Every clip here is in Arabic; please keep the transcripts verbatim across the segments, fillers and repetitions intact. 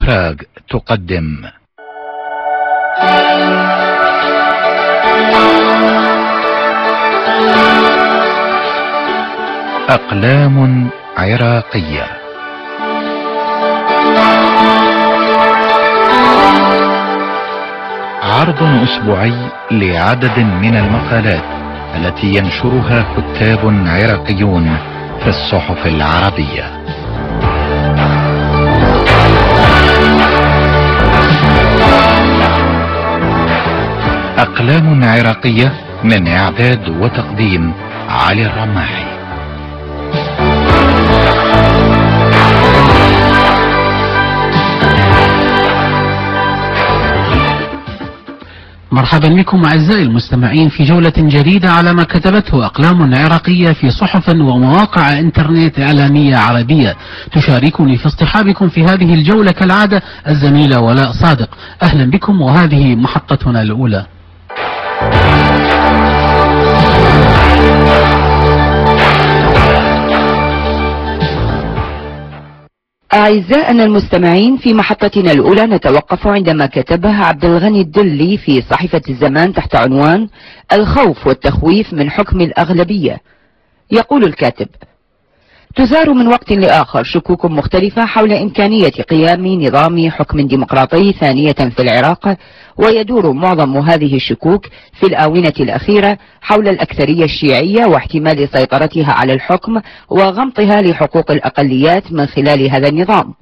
براغ تقدم أقلام عراقية. عرض أسبوعي لعدد من المقالات التي ينشرها كتاب عراقيون في الصحف العربية. أقلام عراقية من إعداد وتقديم علي الرماحي. مرحبا بكم أعزائي المستمعين في جولة جديدة على ما كتبته أقلام عراقية في صحف ومواقع انترنت إعلامية عربية. تشاركني في اصطحابكم في هذه الجولة كالعادة الزميلة ولاء صادق. أهلا بكم وهذه محطتنا الأولى. أعزائنا المستمعين، في محطتنا الأولى نتوقف عندما كتبها عبد الغني الدلي في صحيفة الزمان تحت عنوان الخوف والتخويف من حكم الأغلبية. يقول الكاتب: تثار من وقت لآخر شكوك مختلفة حول إمكانية قيام نظام حكم ديمقراطي ثانية في العراق، ويدور معظم هذه الشكوك في الآونة الأخيرة حول الأكثرية الشيعية واحتمال سيطرتها على الحكم وغمطها لحقوق الأقليات من خلال هذا النظام.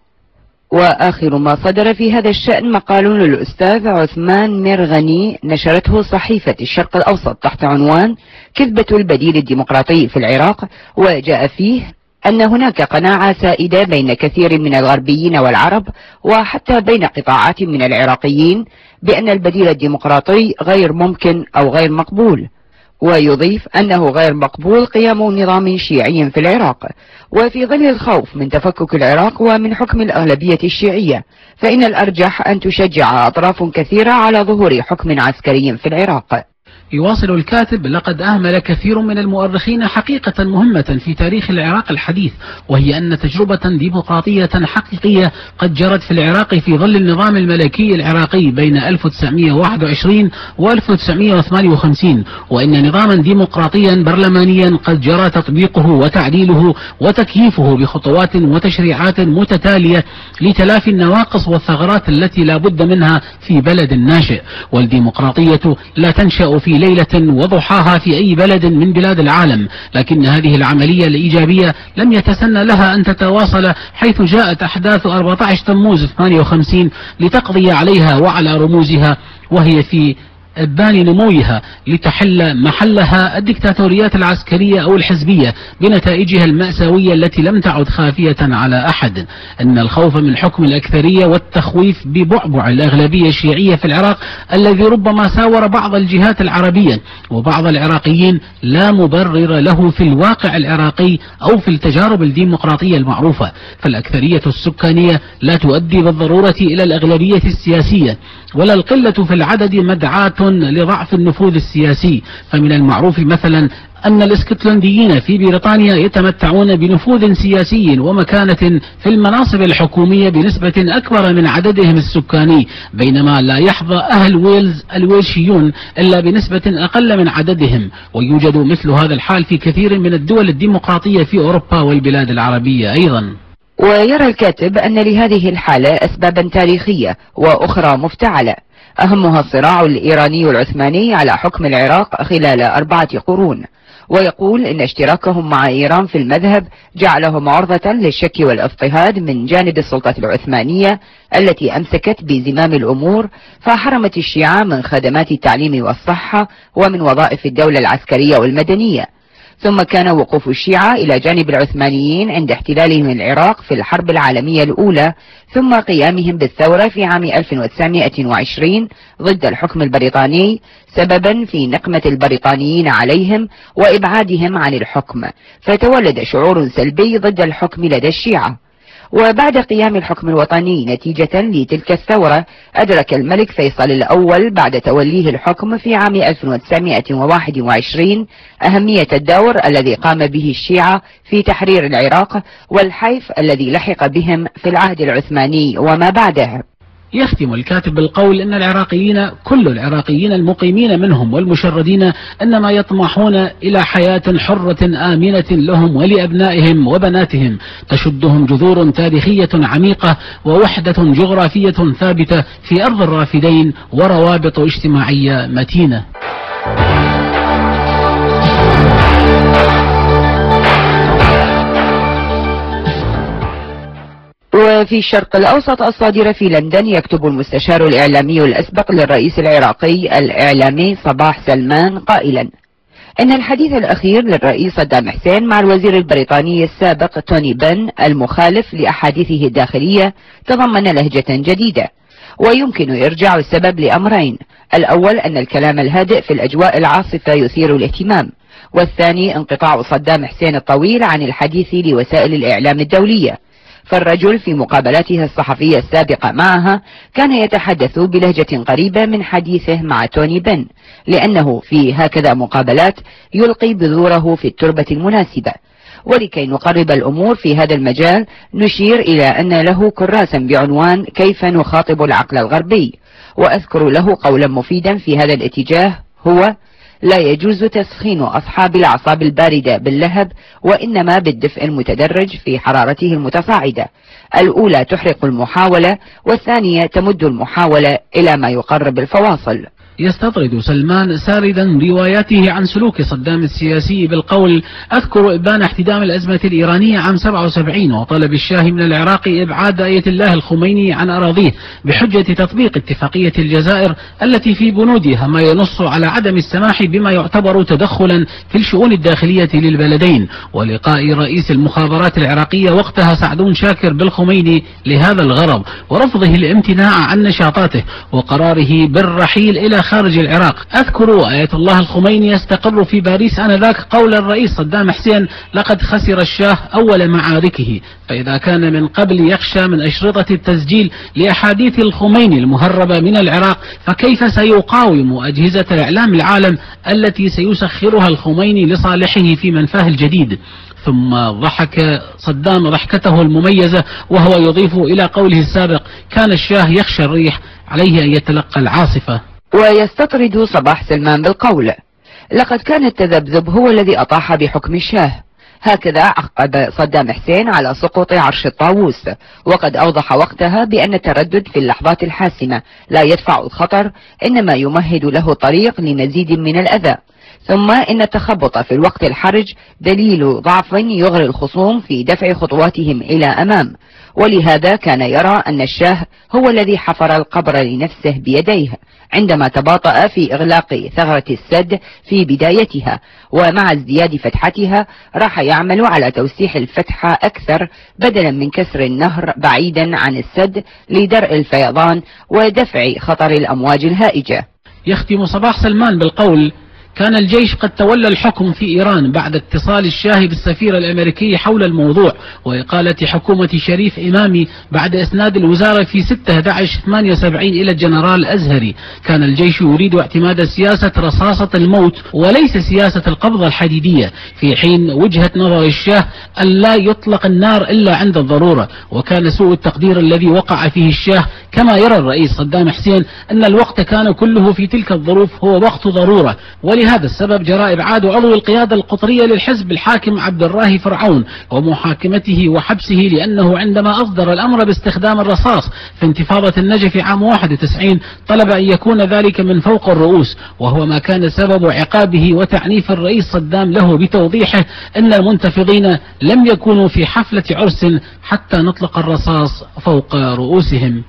وآخر ما صدر في هذا الشأن مقال للأستاذ عثمان مرغني نشرته صحيفة الشرق الأوسط تحت عنوان كذبة البديل الديمقراطي في العراق، وجاء فيه أن هناك قناعة سائدة بين كثير من الغربيين والعرب وحتى بين قطاعات من العراقيين بأن البديل الديمقراطي غير ممكن أو غير مقبول، ويضيف أنه غير مقبول قيام نظام شيعي في العراق. وفي ظل الخوف من تفكك العراق ومن حكم الأغلبية الشيعية، فإن الأرجح أن تشجع أطراف كثيرة على ظهور حكم عسكري في العراق. يواصل الكاتب: لقد أهمل كثير من المؤرخين حقيقة مهمة في تاريخ العراق الحديث، وهي أن تجربة ديمقراطية حقيقية قد جرت في العراق في ظل النظام الملكي العراقي بين ألف وتسعمئة وواحد وعشرين و ألف وتسعمئة وثمانية وخمسين، وإن نظاما ديمقراطيا برلمانيا قد جرى تطبيقه وتعديله وتكييفه بخطوات وتشريعات متتالية لتلافي النواقص والثغرات التي لا بد منها في بلد ناشئ. والديمقراطية لا تنشأ في ليلة وضحاها في أي بلد من بلاد العالم، لكن هذه العملية الإيجابية لم يتسنى لها أن تتواصل، حيث جاءت أحداث أربعة عشر تموز ثمانية وخمسين لتقضي عليها وعلى رموزها، وهي في إبان نموها لتحل محلها الدكتاتوريات العسكرية أو الحزبية بنتائجها المأساوية التي لم تعد خافية على أحد. أن الخوف من حكم الأكثرية والتخويف ببعبع الأغلبية الشيعية في العراق الذي ربما ساور بعض الجهات العربية وبعض العراقيين لا مبرر له في الواقع العراقي أو في التجارب الديمقراطية المعروفة. فالأكثرية السكانية لا تؤدي بالضرورة إلى الأغلبية السياسية، ولا القلة في العدد مدعاة لضعف النفوذ السياسي. فمن المعروف مثلا أن الاسكتلنديين في بريطانيا يتمتعون بنفوذ سياسي ومكانة في المناصب الحكومية بنسبة أكبر من عددهم السكاني، بينما لا يحظى أهل ويلز الويلشيون إلا بنسبة أقل من عددهم. ويوجد مثل هذا الحال في كثير من الدول الديمقراطية في أوروبا والبلاد العربية أيضا. ويرى الكاتب أن لهذه الحالة أسبابا تاريخية وأخرى مفتعلة، أهمها الصراع الإيراني العثماني على حكم العراق خلال أربعة قرون. ويقول إن اشتراكهم مع إيران في المذهب جعلهم عرضة للشك والاضطهاد من جانب السلطة العثمانية التي أمسكت بزمام الأمور، فحرمت الشيعة من خدمات التعليم والصحة ومن وظائف الدولة العسكرية والمدنية. ثم كان وقوف الشيعة إلى جانب العثمانيين عند احتلالهم العراق في الحرب العالمية الأولى، ثم قيامهم بالثورة في عام ألف وتسعمئة وعشرين ضد الحكم البريطاني سببا في نقمة البريطانيين عليهم وإبعادهم عن الحكم، فتولد شعور سلبي ضد الحكم لدى الشيعة. وبعد قيام الحكم الوطني نتيجة لتلك الثورة، أدرك الملك فيصل الأول بعد توليه الحكم في عام ألف وتسعمائة وواحد وعشرين أهمية الدور الذي قام به الشيعة في تحرير العراق والحيف الذي لحق بهم في العهد العثماني وما بعده. يختم الكاتب بالقول إن العراقيين كل العراقيين المقيمين منهم والمشردين إنما يطمحون إلى حياة حرة آمنة لهم ولأبنائهم وبناتهم تشدهم جذور تاريخية عميقة ووحدة جغرافية ثابتة في أرض الرافدين وروابط اجتماعية متينة. وفي الشرق الأوسط الصادرة في لندن، يكتب المستشار الإعلامي الأسبق للرئيس العراقي الإعلامي صباح سلمان قائلا إن الحديث الأخير للرئيس صدام حسين مع الوزير البريطاني السابق توني بن المخالف لأحاديثه الداخلية تضمن لهجة جديدة، ويمكن إرجاع السبب لأمرين: الأول أن الكلام الهادئ في الأجواء العاصفة يثير الاهتمام، والثاني انقطاع صدام حسين الطويل عن الحديث لوسائل الإعلام الدولية، فالرجل في مقابلاته الصحفية السابقة معها كان يتحدث بلهجة قريبة من حديثه مع توني بن، لأنه في هكذا مقابلات يلقي بذوره في التربة المناسبة. ولكي نقرب الأمور في هذا المجال، نشير إلى أن له كراسا بعنوان كيف نخاطب العقل الغربي، وأذكر له قولا مفيدا في هذا الاتجاه هو: لا يجوز تسخين أصحاب الأعصاب الباردة باللهب، وإنما بالدفء المتدرج في حرارته المتصاعدة. الأولى تحرق المحاولة، والثانية تمد المحاولة إلى ما يقرب الفواصل. يستطرد سلمان ساردا رواياته عن سلوك صدام السياسي بالقول: أذكر إبان احتدام الأزمة الإيرانية عام سبعة وسبعين وطلب الشاه من العراق إبعاد آية الله الخميني عن أراضيه بحجة تطبيق اتفاقية الجزائر التي في بنودها ما ينص على عدم السماح بما يعتبر تدخلا في الشؤون الداخلية للبلدين، ولقاء رئيس المخابرات العراقية وقتها سعدون شاكر بالخميني لهذا الغرض، ورفضه الامتناع عن نشاطاته وقراره بالرحيل إلى خارج العراق. أذكر آية الله الخميني يستقر في باريس آنذاك قول الرئيس صدام حسين: لقد خسر الشاه أول معاركه، فإذا كان من قبل يخشى من أشرطة التسجيل لأحاديث الخميني المهربة من العراق، فكيف سيقاوم أجهزة إعلام العالم التي سيسخرها الخميني لصالحه في منفاه الجديد؟ ثم ضحك صدام ضحكته المميزة وهو يضيف إلى قوله السابق: كان الشاه يخشى الريح، عليه أن يتلقى العاصفة. ويستطرد صباح سلمان بالقول: لقد كان التذبذب هو الذي أطاح بحكم الشاه. هكذا عقب صدام حسين على سقوط عرش الطاووس، وقد أوضح وقتها بأن التردد في اللحظات الحاسمة لا يدفع الخطر، إنما يمهد له طريق لمزيد من الأذى. ثم إن التخبط في الوقت الحرج دليل ضعف يغري الخصوم في دفع خطواتهم إلى أمام، ولهذا كان يرى أن الشاه هو الذي حفر القبر لنفسه بيديه عندما تباطأ في إغلاق ثغرة السد في بدايتها، ومع ازدياد فتحتها راح يعمل على توسيع الفتحة أكثر بدلا من كسر النهر بعيدا عن السد لدرء الفيضان ودفع خطر الأمواج الهائجة. يختم صباح سلمان بالقول: كان الجيش قد تولى الحكم في إيران بعد اتصال الشاه بالسفير الأمريكي حول الموضوع وإقالة حكومة شريف إمامي بعد إسناد الوزارة في ستة أحد عشر ثمانية وسبعين إلى الجنرال أزهري. كان الجيش يريد اعتماد سياسة رصاصة الموت وليس سياسة القبضة الحديدية، في حين وجهة نظر الشاه أن لا يطلق النار إلا عند الضرورة. وكان سوء التقدير الذي وقع فيه الشاه كما يرى الرئيس صدام حسين أن الوقت كان كله في تلك الظروف هو وقت ضرورة، ولهذا السبب جرى إبعاد عضو القيادة القطرية للحزب الحاكم عبد الراهي فرعون ومحاكمته وحبسه، لأنه عندما أصدر الأمر باستخدام الرصاص في انتفاضة النجف عام واحد وتسعين طلب أن يكون ذلك من فوق الرؤوس، وهو ما كان سبب عقابه وتعنيف الرئيس صدام له بتوضيحه أن المنتفضين لم يكونوا في حفلة عرس حتى نطلق الرصاص فوق رؤوسهم.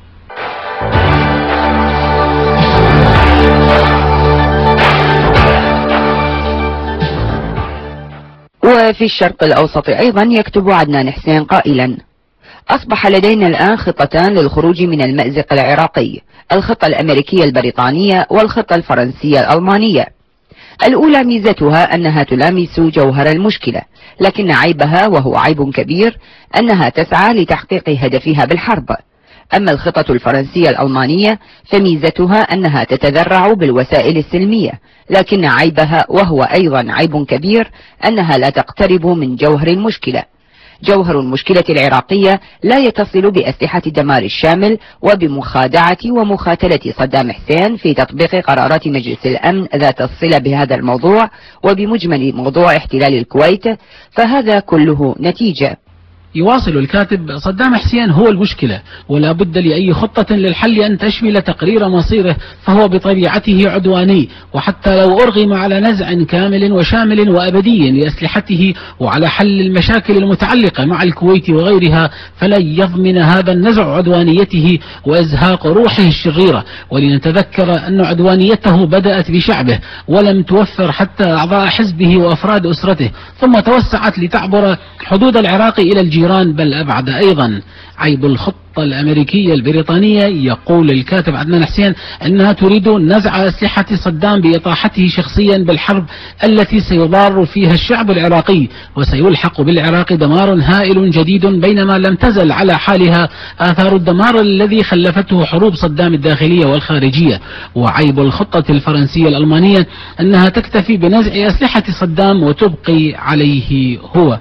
وفي الشرق الأوسط أيضا يكتب عدنان حسين قائلا: أصبح لدينا الآن خطتان للخروج من المأزق العراقي، الخطة الأمريكية البريطانية والخطة الفرنسية الألمانية. الأولى ميزتها أنها تلامس جوهر المشكلة، لكن عيبها وهو عيب كبير أنها تسعى لتحقيق هدفها بالحرب. أما الخطط الفرنسية الألمانية فميزتها أنها تتذرع بالوسائل السلمية، لكن عيبها وهو أيضا عيب كبير أنها لا تقترب من جوهر المشكلة. جوهر المشكلة العراقية لا يتصل بأسلحة الدمار الشامل وبمخادعة ومخاتلة صدام حسين في تطبيق قرارات مجلس الأمن ذات الصلة بهذا الموضوع وبمجمل موضوع احتلال الكويت، فهذا كله نتيجة. يواصل الكاتب: صدام حسين هو المشكلة، ولا بد لأي خطة للحل أن تشمل تقرير مصيره، فهو بطبيعته عدواني، وحتى لو أرغم على نزع كامل وشامل وأبدي لأسلحته وعلى حل المشاكل المتعلقة مع الكويت وغيرها، فلن يضمن هذا النزع عدوانيته وإزهاق روحه الشريرة. ولنتذكر أن عدوانيته بدأت بشعبه ولم توفر حتى أعضاء حزبه وأفراد أسرته، ثم توسعت لتعبر حدود العراق إلى الجيران بل أبعد أيضا. عيب الخطة الأمريكية البريطانية، يقول الكاتب عدنان حسين، أنها تريد نزع أسلحة صدام بإطاحته شخصيا بالحرب التي سيضار فيها الشعب العراقي وسيلحق بالعراق دمار هائل جديد، بينما لم تزل على حالها آثار الدمار الذي خلفته حروب صدام الداخلية والخارجية. وعيب الخطة الفرنسية الألمانية أنها تكتفي بنزع أسلحة صدام وتبقي عليه هو.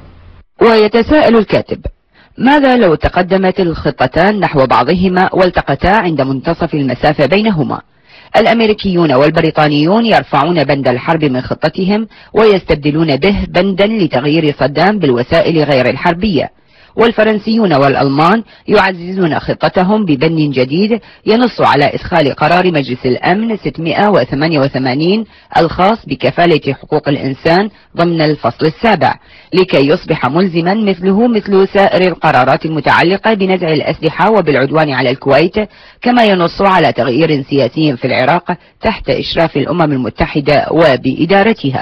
ويتساءل الكاتب: ماذا لو تقدمت الخطتان نحو بعضهما والتقتا عند منتصف المسافة بينهما؟ الأمريكيون والبريطانيون يرفعون بند الحرب من خطتهم ويستبدلون به بندا لتغيير صدام بالوسائل غير الحربية، والفرنسيون والألمان يعززون خطتهم ببند جديد ينص على إدخال قرار مجلس الأمن ستمائة وثمانية وثمانين الخاص بكفالة حقوق الإنسان ضمن الفصل السابع، لكي يصبح ملزما مثله مثل سائر القرارات المتعلقة بنزع الأسلحة وبالعدوان على الكويت، كما ينص على تغيير سياسي في العراق تحت إشراف الأمم المتحدة وبإدارتها.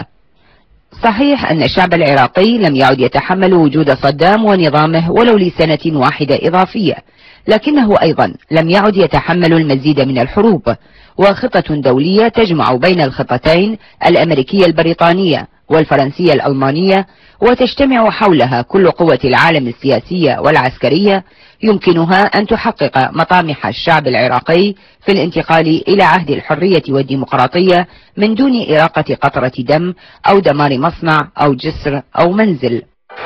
صحيح أن الشعب العراقي لم يعد يتحمل وجود صدام ونظامه ولو لسنة واحدة إضافية، لكنه أيضا لم يعد يتحمل المزيد من الحروب، وخطة دولية تجمع بين الخطتين الأمريكية البريطانية والفرنسية الألمانية وتجتمع حولها كل قوة العالم السياسية والعسكرية يمكنها أن تحقق مطامح الشعب العراقي في الانتقال إلى عهد الحرية والديمقراطية من دون إراقة قطرة دم أو دمار مصنع أو جسر أو منزل.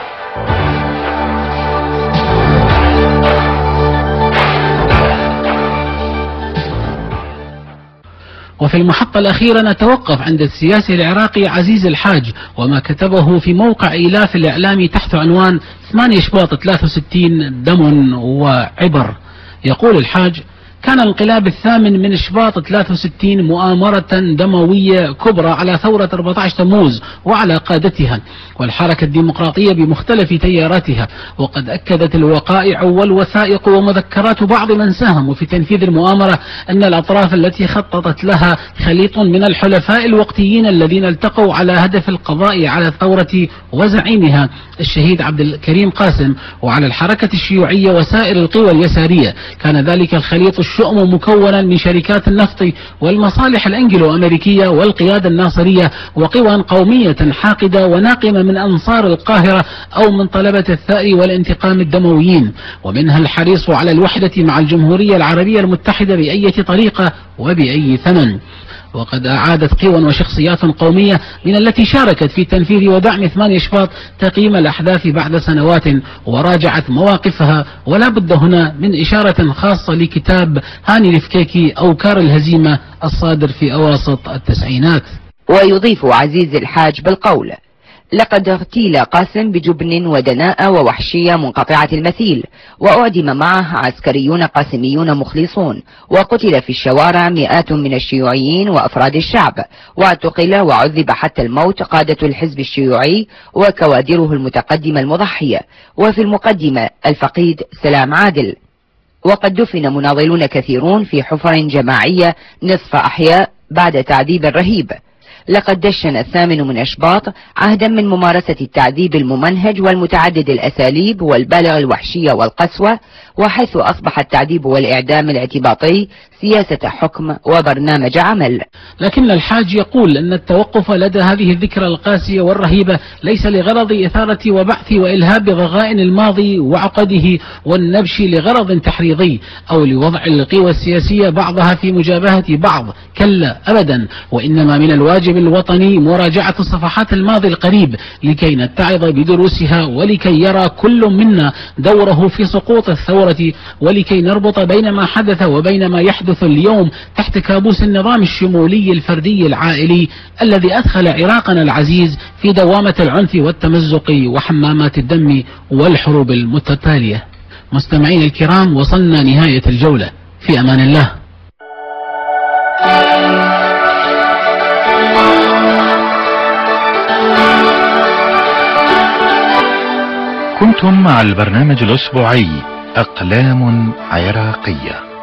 وفي المحطة الأخيرة نتوقف عند السياسي العراقي عزيز الحاج وما كتبه في موقع إيلاف الإعلامي تحت عنوان ثمانية شباط ثلاثة وستين دم وعبر. يقول الحاج: كان الانقلاب الثامن من شباط ثلاثة وستين مؤامرة دموية كبرى على ثورة أربعة عشر تموز وعلى قادتها والحركة الديمقراطية بمختلف تياراتها، وقد أكدت الوقائع والوثائق ومذكرات بعض من ساهموا في تنفيذ المؤامرة أن الأطراف التي خططت لها خليط من الحلفاء الوقتيين الذين التقوا على هدف القضاء على الثورة وزعيمها الشهيد عبد الكريم قاسم وعلى الحركة الشيوعية وسائر القوى اليسارية. كان ذلك الخليط الشؤم مكونا من شركات النفط والمصالح الأنجلو أمريكية والقيادة الناصرية وقوى قومية حاقدة وناقمة من أنصار القاهرة أو من طلبة الثأر والانتقام الدمويين، ومنها الحريص على الوحدة مع الجمهورية العربية المتحدة بأي طريقة وبأي ثمن. وقد أعادت قوى وشخصيات قومية من التي شاركت في تنفيذ ودعم ثمانية شباط تقييم الأحداث بعد سنوات وراجعت مواقفها، ولا بد هنا من إشارة خاصة لكتاب هاني الفكيكي أوكار الهزيمة الصادر في أواسط التسعينات. ويضيف عزيز الحاج بالقول: لقد اغتيل قاسم بجبن ودناءة ووحشية منقطعة المثيل، وأعدم معه عسكريون قاسميون مخلصون، وقتل في الشوارع مئات من الشيوعيين وأفراد الشعب، واعتقل وعذب حتى الموت قادة الحزب الشيوعي وكوادره المتقدمة المضحية، وفي المقدمة الفقيد سلام عادل. وقد دفن مناضلون كثيرون في حفر جماعية نصف أحياء بعد تعذيب رهيب. لقد دشن الثامن من أشباط عهدا من ممارسة التعذيب الممنهج والمتعدد الأساليب والبالغ الوحشية والقسوة، وحيث أصبح التعذيب والإعدام الاعتباطي سياسة حكم وبرنامج عمل. لكن الحاج يقول أن التوقف لدى هذه الذكرى القاسية والرهيبة ليس لغرض إثارة وبعث وإلهاب غغائن الماضي وعقده والنبش لغرض تحريضي أو لوضع القوى السياسية بعضها في مجابهة بعض، كلا أبدا، وإنما من الواجب الوطني مراجعة صفحات الماضي القريب لكي نتعظ بدروسها، ولكي يرى كل منا دوره في سقوط الثورة، ولكي نربط بين ما حدث وبين ما يحدث اليوم تحت كابوس النظام الشمولي الفردي العائلي الذي أدخل عراقنا العزيز في دوامة العنف والتمزق وحمامات الدم والحروب المتتالية. مستمعين الكرام، وصلنا نهاية الجولة، في أمان الله. كنتم مع البرنامج الأسبوعي أقلام عراقية.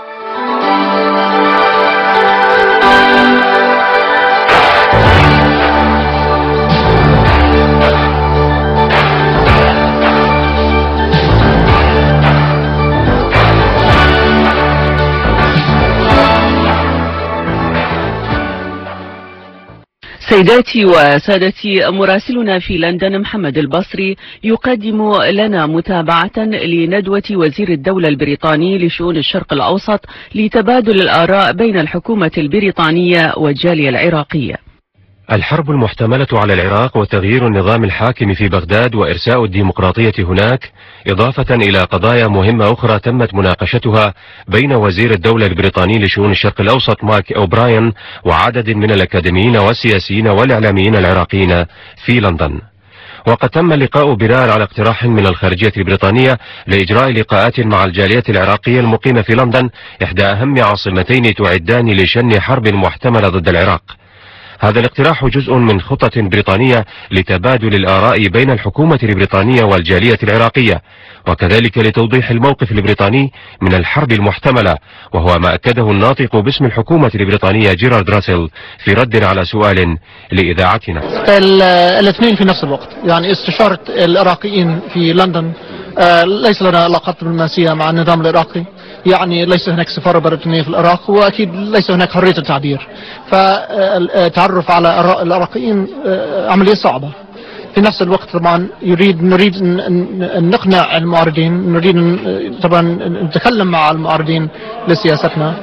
سيداتي وسادتي، مراسلنا في لندن محمد البصري يقدم لنا متابعة لندوة وزير الدولة البريطاني لشؤون الشرق الأوسط لتبادل الآراء بين الحكومة البريطانية والجالية العراقية. الحرب المحتملة على العراق وتغيير النظام الحاكم في بغداد وإرساء الديمقراطية هناك، إضافة إلى قضايا مهمة أخرى تمت مناقشتها بين وزير الدولة البريطاني لشؤون الشرق الأوسط مايك أوبراين وعدد من الأكاديميين والسياسيين والإعلاميين العراقيين في لندن. وقد تم اللقاء بناء على اقتراح من الخارجية البريطانية لإجراء لقاءات مع الجالية العراقية المقيمة في لندن، إحدى أهم عاصمتين تعدان لشن حرب محتملة ضد العراق. هذا الاقتراح جزء من خطة بريطانية لتبادل الآراء بين الحكومة البريطانية والجالية العراقية، وكذلك لتوضيح الموقف البريطاني من الحرب المحتملة، وهو ما أكده الناطق باسم الحكومة البريطانية جيرارد راسل في رد على سؤال لإذاعتنا. الاثنين في نفس الوقت، يعني استشارة العراقيين في لندن آه ليس لنا علاقات دبلوماسية مع النظام العراقي، يعني ليس هناك سفارة بريطانية في العراق، وأكيد ليس هناك حرية التعبير، فالتعرف على آراء العراقيين عملية صعبة. في نفس الوقت طبعا يريد نريد أن نقنع المعارضين، نريد طبعا نتكلم مع المعارضين لسياستنا.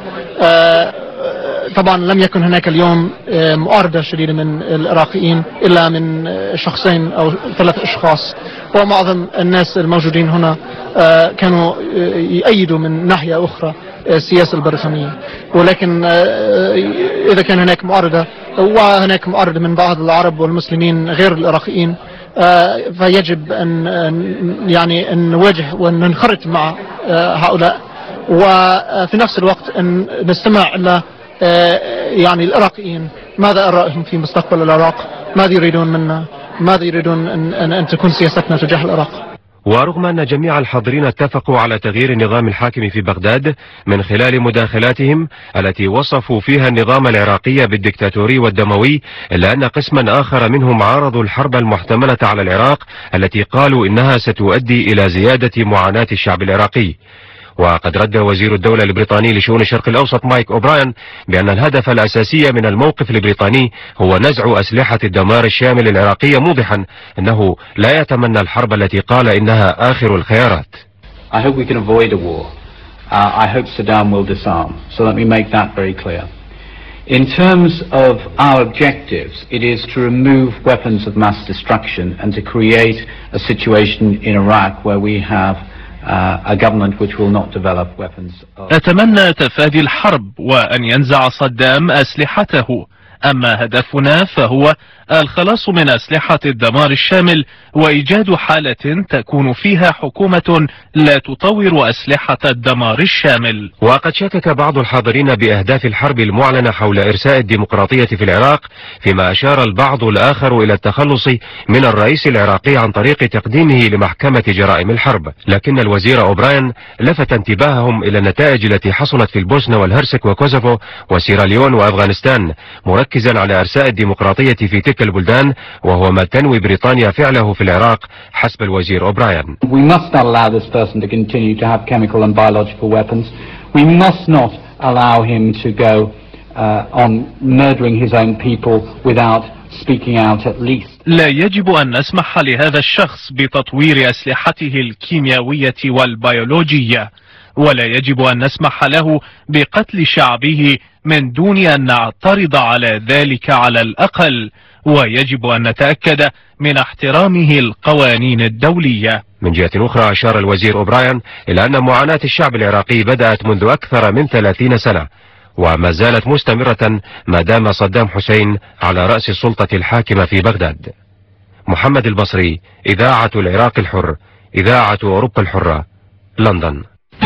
طبعا لم يكن هناك اليوم معارضة شديدة من العراقيين إلا من شخصين أو ثلاث أشخاص، ومعظم الناس الموجودين هنا كانوا يؤيدوا من ناحية أخرى السياسة البريطانية. ولكن إذا كان هناك معارضة وهناك معارضة من بعض العرب والمسلمين غير العراقيين، فيجب أن يعني أن نواجه وأن ننخرط مع هؤلاء، وفي نفس الوقت أن نستمع إلى يعني العراقيين ماذا آرائهم في مستقبل العراق، ماذا يريدون منا، ماذا يريدون أن, أن, أن تكون سياستنا تجاه العراق. ورغم أن جميع الحاضرين اتفقوا على تغيير النظام الحاكم في بغداد من خلال مداخلاتهم التي وصفوا فيها النظام العراقي بالدكتاتوري والدموي، إلا أن قسما آخر منهم عارضوا الحرب المحتملة على العراق التي قالوا إنها ستؤدي إلى زيادة معاناة الشعب العراقي. وقد رد وزير الدولة البريطاني لشؤون الشرق الأوسط مايك أوبراين بأن الهدف الأساسي من الموقف البريطاني هو نزع أسلحة الدمار الشامل العراقية، موضحا أنه لا يتمنى الحرب التي قال إنها آخر الخيارات. I hope we can avoid a war. Uh, I hope Saddam will disarm. So let me make that very clear. In terms of our objectives, it is to remove weapons of mass destruction and to create a situation in Iraq where we have Uh, a government which will not develop weapons of... أتمنى تفادي الحرب وأن ينزع صدام أسلحته، أما هدفنا فهو الخلاص من أسلحة الدمار الشامل وإيجاد حالة تكون فيها حكومة لا تطور أسلحة الدمار الشامل. وقد شكك بعض الحاضرين بأهداف الحرب المعلنة حول إرساء الديمقراطية في العراق، فيما أشار البعض الآخر إلى التخلص من الرئيس العراقي عن طريق تقديمه لمحكمة جرائم الحرب. لكن الوزير أوبراين لفت انتباههم إلى النتائج التي حصلت في البوسنة والهرسك وكوسوفو وسيراليون وأفغانستان، مركزا على إرساء الديمقراطية في تلك البلدان، وهو ما تنوي بريطانيا فعله في العراق حسب الوزير أوبراين. We must not allow this person to continue to have chemical and biological weapons. We must not allow him to go uh, on murdering his own people without speaking out at least. لا يجب أن نسمح لهذا الشخص بتطوير أسلحته الكيميائية والبيولوجية، ولا يجب أن نسمح له بقتل شعبه من دون أن نعترض على ذلك على الأقل، ويجب أن نتأكد من احترامه القوانين الدولية. من جهة أخرى أشار الوزير أوبراين إلى أن معاناة الشعب العراقي بدأت منذ أكثر من ثلاثين سنة، وما زالت مستمرة ما دام صدام حسين على رأس السلطة الحاكمة في بغداد. محمد البصري، إذاعة العراق الحر، إذاعة أوروبا الحرة، لندن.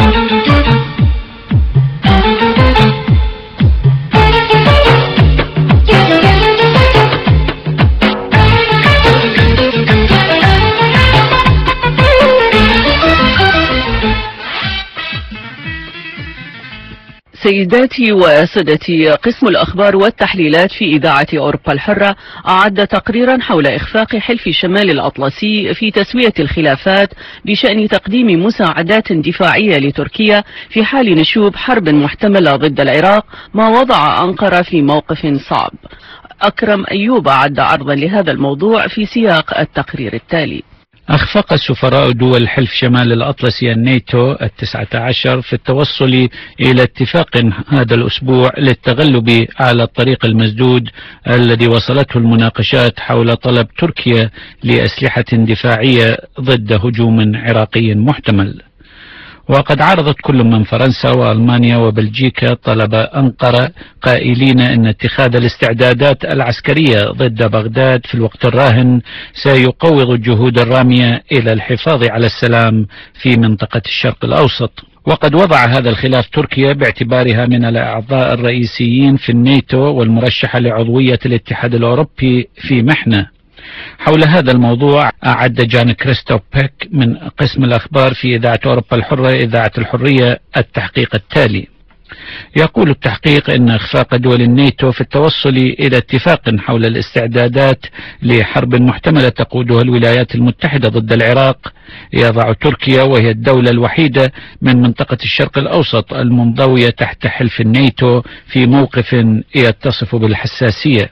سيداتي وسادتي، قسم الأخبار والتحليلات في إذاعة أوروبا الحرة أعد تقريرا حول إخفاق حلف شمال الأطلسي في تسوية الخلافات بشأن تقديم مساعدات دفاعية لتركيا في حال نشوب حرب محتملة ضد العراق، ما وضع أنقرة في موقف صعب. أكرم أيوب أعد عرضا لهذا الموضوع في سياق التقرير التالي. أخفق سفراء دول حلف شمال الأطلسي الناتو التسعة عشر في التوصل إلى اتفاق هذا الأسبوع للتغلب على الطريق المسدود الذي وصلته المناقشات حول طلب تركيا لأسلحة دفاعية ضد هجوم عراقي محتمل. وقد عرضت كل من فرنسا وألمانيا وبلجيكا طلب أنقرة، قائلين أن اتخاذ الاستعدادات العسكرية ضد بغداد في الوقت الراهن سيقوض الجهود الرامية إلى الحفاظ على السلام في منطقة الشرق الأوسط. وقد وضع هذا الخلاف تركيا باعتبارها من الأعضاء الرئيسيين في الناتو والمرشحة لعضوية الاتحاد الأوروبي في محنة. حول هذا الموضوع أعد جان كريستوف بيك من قسم الأخبار في إذاعة أوروبا الحرة إذاعة الحرية التحقيق التالي. يقول التحقيق أن إخفاق دول الناتو في التوصل إلى اتفاق حول الاستعدادات لحرب محتملة تقودها الولايات المتحدة ضد العراق يضع تركيا، وهي الدولة الوحيدة من منطقة الشرق الأوسط المنضوية تحت حلف الناتو، في موقف يتصف بالحساسية.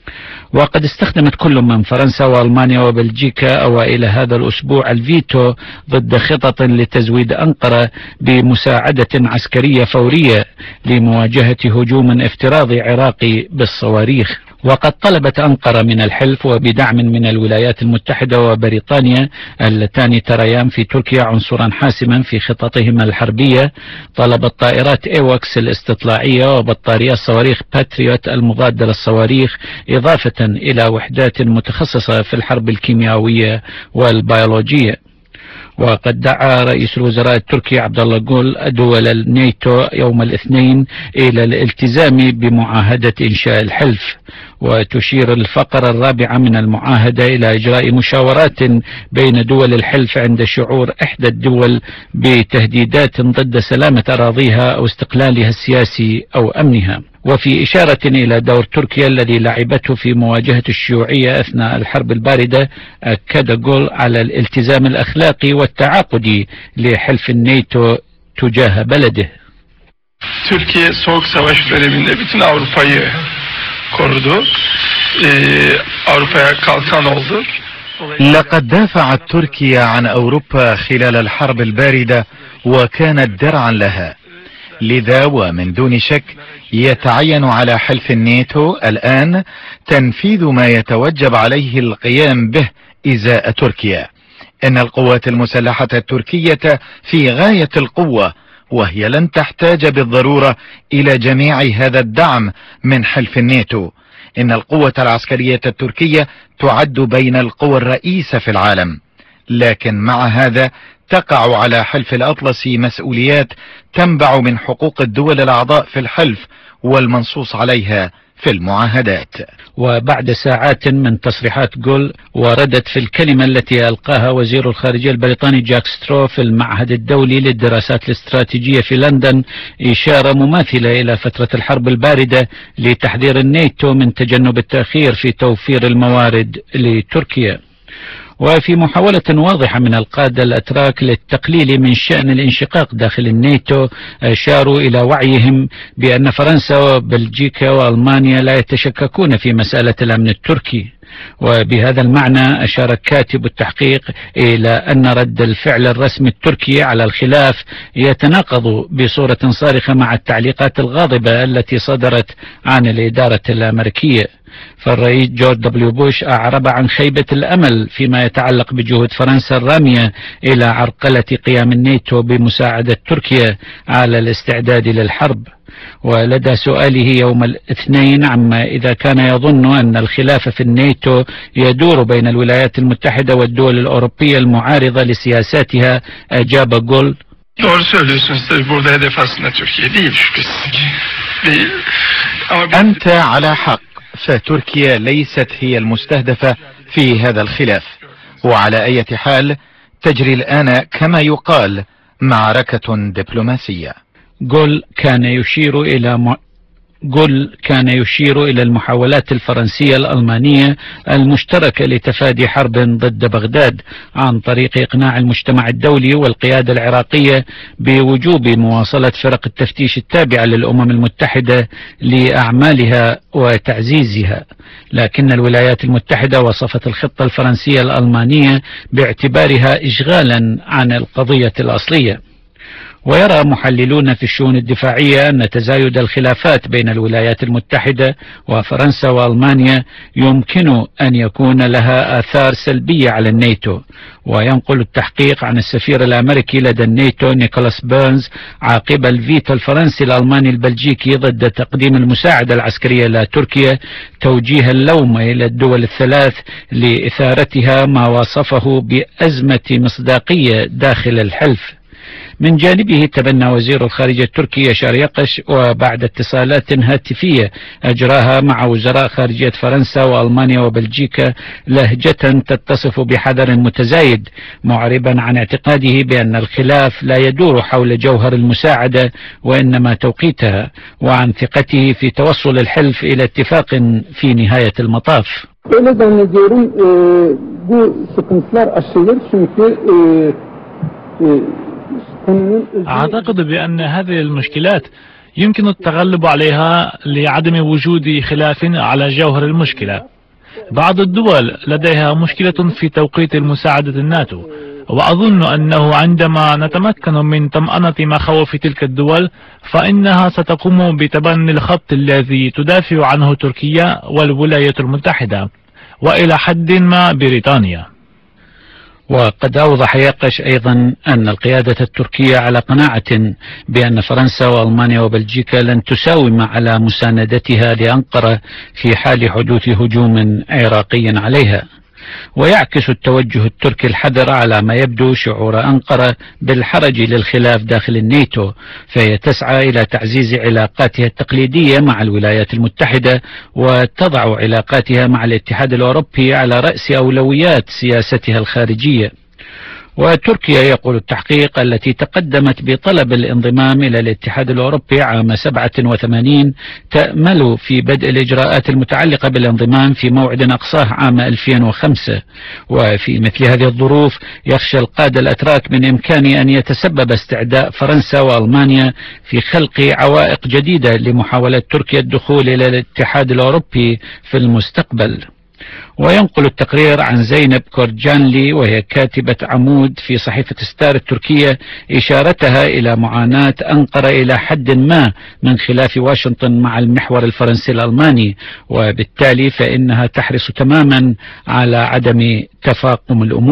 وقد استخدمت كل من فرنسا وألمانيا وبلجيكا أوائل هذا الأسبوع الفيتو ضد خطط لتزويد أنقرة بمساعدة عسكرية فورية لمواجهة هجوم افتراضي عراقي بالصواريخ. وقد طلبت أنقرة من الحلف وبدعم من الولايات المتحدة وبريطانيا اللتان تريان في تركيا عنصرا حاسما في خططهما الحربية، طلبت طائرات ايوكس الاستطلاعية وبطاريات صواريخ باتريوت المضادة للصواريخ، إضافة إلى وحدات متخصصة في الحرب الكيميائية والبيولوجية. وقد دعا رئيس الوزراء التركي عبد الله جول دول الناتو يوم الاثنين إلى الالتزام بمعاهدة إنشاء الحلف. وتشير الفقرة الرابعة من المعاهدة إلى إجراء مشاورات بين دول الحلف عند شعور إحدى الدول بتهديدات ضد سلامة أراضيها أو استقلالها السياسي أو أمنها. وفي إشارة إلى دور تركيا الذي لعبته في مواجهة الشيوعية أثناء الحرب الباردة، أكد جول على الالتزام الأخلاقي والتعاقدي لحلف الناتو تجاه بلده. Türkiye soğuk savaş döneminde bütün Avrupa'yı korudu. Avrupa'ya kalkan oldu. لقد دافعت تركيا عن أوروبا خلال الحرب الباردة وكانت درعا لها، لذا ومن دون شك يتعين على حلف الناتو الآن تنفيذ ما يتوجب عليه القيام به إزاء تركيا. إن القوات المسلحة التركية في غاية القوة، وهي لن تحتاج بالضرورة إلى جميع هذا الدعم من حلف الناتو، إن القوة العسكرية التركية تعد بين القوى الرئيسة في العالم، لكن مع هذا تقع على حلف الأطلسي مسؤوليات تنبع من حقوق الدول الأعضاء في الحلف والمنصوص عليها في المعاهدات. وبعد ساعات من تصريحات جول، وردت في الكلمة التي ألقاها وزير الخارجية البريطاني جاك سترو في المعهد الدولي للدراسات الاستراتيجية في لندن إشارة مماثلة إلى فترة الحرب الباردة لتحذير الناتو من تجنب التأخير في توفير الموارد لتركيا. وفي محاولة واضحة من القادة الأتراك للتقليل من شأن الانشقاق داخل الناتو، أشاروا إلى وعيهم بأن فرنسا وبلجيكا وألمانيا لا يتشككون في مسألة الأمن التركي. وبهذا المعنى أشار كاتب التحقيق إلى أن رد الفعل الرسمي التركي على الخلاف يتناقض بصورة صارخة مع التعليقات الغاضبة التي صدرت عن الإدارة الأمريكية. فالرئيس جورج دبليو بوش أعرب عن خيبة الأمل فيما يتعلق بجهود فرنسا الرامية إلى عرقلة قيام الناتو بمساعدة تركيا على الاستعداد للحرب. ولدى سؤاله يوم الاثنين عما إذا كان يظن أن الخلاف في الناتو يدور بين الولايات المتحدة والدول الأوروبية المعارضة لسياساتها، أجاب جول: أنت على حق، فتركيا ليست هي المستهدفة في هذا الخلاف، وعلى أي حال تجري الآن كما يقال معركة دبلوماسية. جول كان يشير إلى م... جول كان يشير إلى المحاولات الفرنسية الألمانية المشتركة لتفادي حرب ضد بغداد عن طريق إقناع المجتمع الدولي والقيادة العراقية بوجوب مواصلة فرق التفتيش التابعة للأمم المتحدة لأعمالها وتعزيزها، لكن الولايات المتحدة وصفت الخطة الفرنسية الألمانية باعتبارها إشغالا عن القضية الأصلية. ويرى محللون في الشؤون الدفاعية أن تزايد الخلافات بين الولايات المتحدة وفرنسا وألمانيا يمكن أن يكون لها آثار سلبية على الناتو. وينقل التحقيق عن السفير الأمريكي لدى الناتو نيكولاس بيرنز عقب الفيتو الفرنسي الألماني البلجيكي ضد تقديم المساعدة العسكرية لتركيا توجيه اللوم إلى الدول الثلاث لإثارتها ما وصفه بأزمة مصداقية داخل الحلف. من جانبه تبنى وزير الخارجية التركي يشار يقش، وبعد اتصالات هاتفية أجراها مع وزراء خارجية فرنسا وألمانيا وبلجيكا لهجة تتصف بحذر متزايد، معربا عن اعتقاده بأن الخلاف لا يدور حول جوهر المساعدة وإنما توقيتها، وعن ثقته في توصل الحلف إلى اتفاق في نهاية المطاف. Öyle zannediyorum e, bu sıkıntılar aşılır çünkü e, e, أعتقد بأن هذه المشكلات يمكن التغلب عليها لعدم وجود خلاف على جوهر المشكلة. بعض الدول لديها مشكلة في توقيت المساعدة الناتو، وأظن أنه عندما نتمكن من طمأنة مخاوف تلك الدول فإنها ستقوم بتبني الخط الذي تدافع عنه تركيا والولايات المتحدة وإلى حد ما بريطانيا. وقد أوضح يقش أيضا أن القيادة التركية على قناعة بأن فرنسا وألمانيا وبلجيكا لن تساوم على مساندتها لأنقرة في حال حدوث هجوم عراقي عليها. ويعكس التوجه التركي الحذر على ما يبدو شعور أنقرة بالحرج للخلاف داخل الناتو، فهي تسعى إلى تعزيز علاقاتها التقليدية مع الولايات المتحدة وتضع علاقاتها مع الاتحاد الأوروبي على رأس أولويات سياستها الخارجية. وتركيا، يقول التحقيق، التي تقدمت بطلب الانضمام إلى الاتحاد الأوروبي عام سبعة وثمانين تأمل في بدء الإجراءات المتعلقة بالانضمام في موعد أقصاه عام ألفين وخمسة. وفي مثل هذه الظروف يخشى القادة الأتراك من إمكان أن يتسبب استعداء فرنسا وألمانيا في خلق عوائق جديدة لمحاولة تركيا الدخول إلى الاتحاد الأوروبي في المستقبل. وينقل التقرير عن زينب كورجانلي، وهي كاتبة عمود في صحيفة ستار التركية، إشارتها إلى معاناة أنقرة إلى حد ما من خلاف واشنطن مع المحور الفرنسي الألماني، وبالتالي فإنها تحرص تماما على عدم تفاقم الأمور.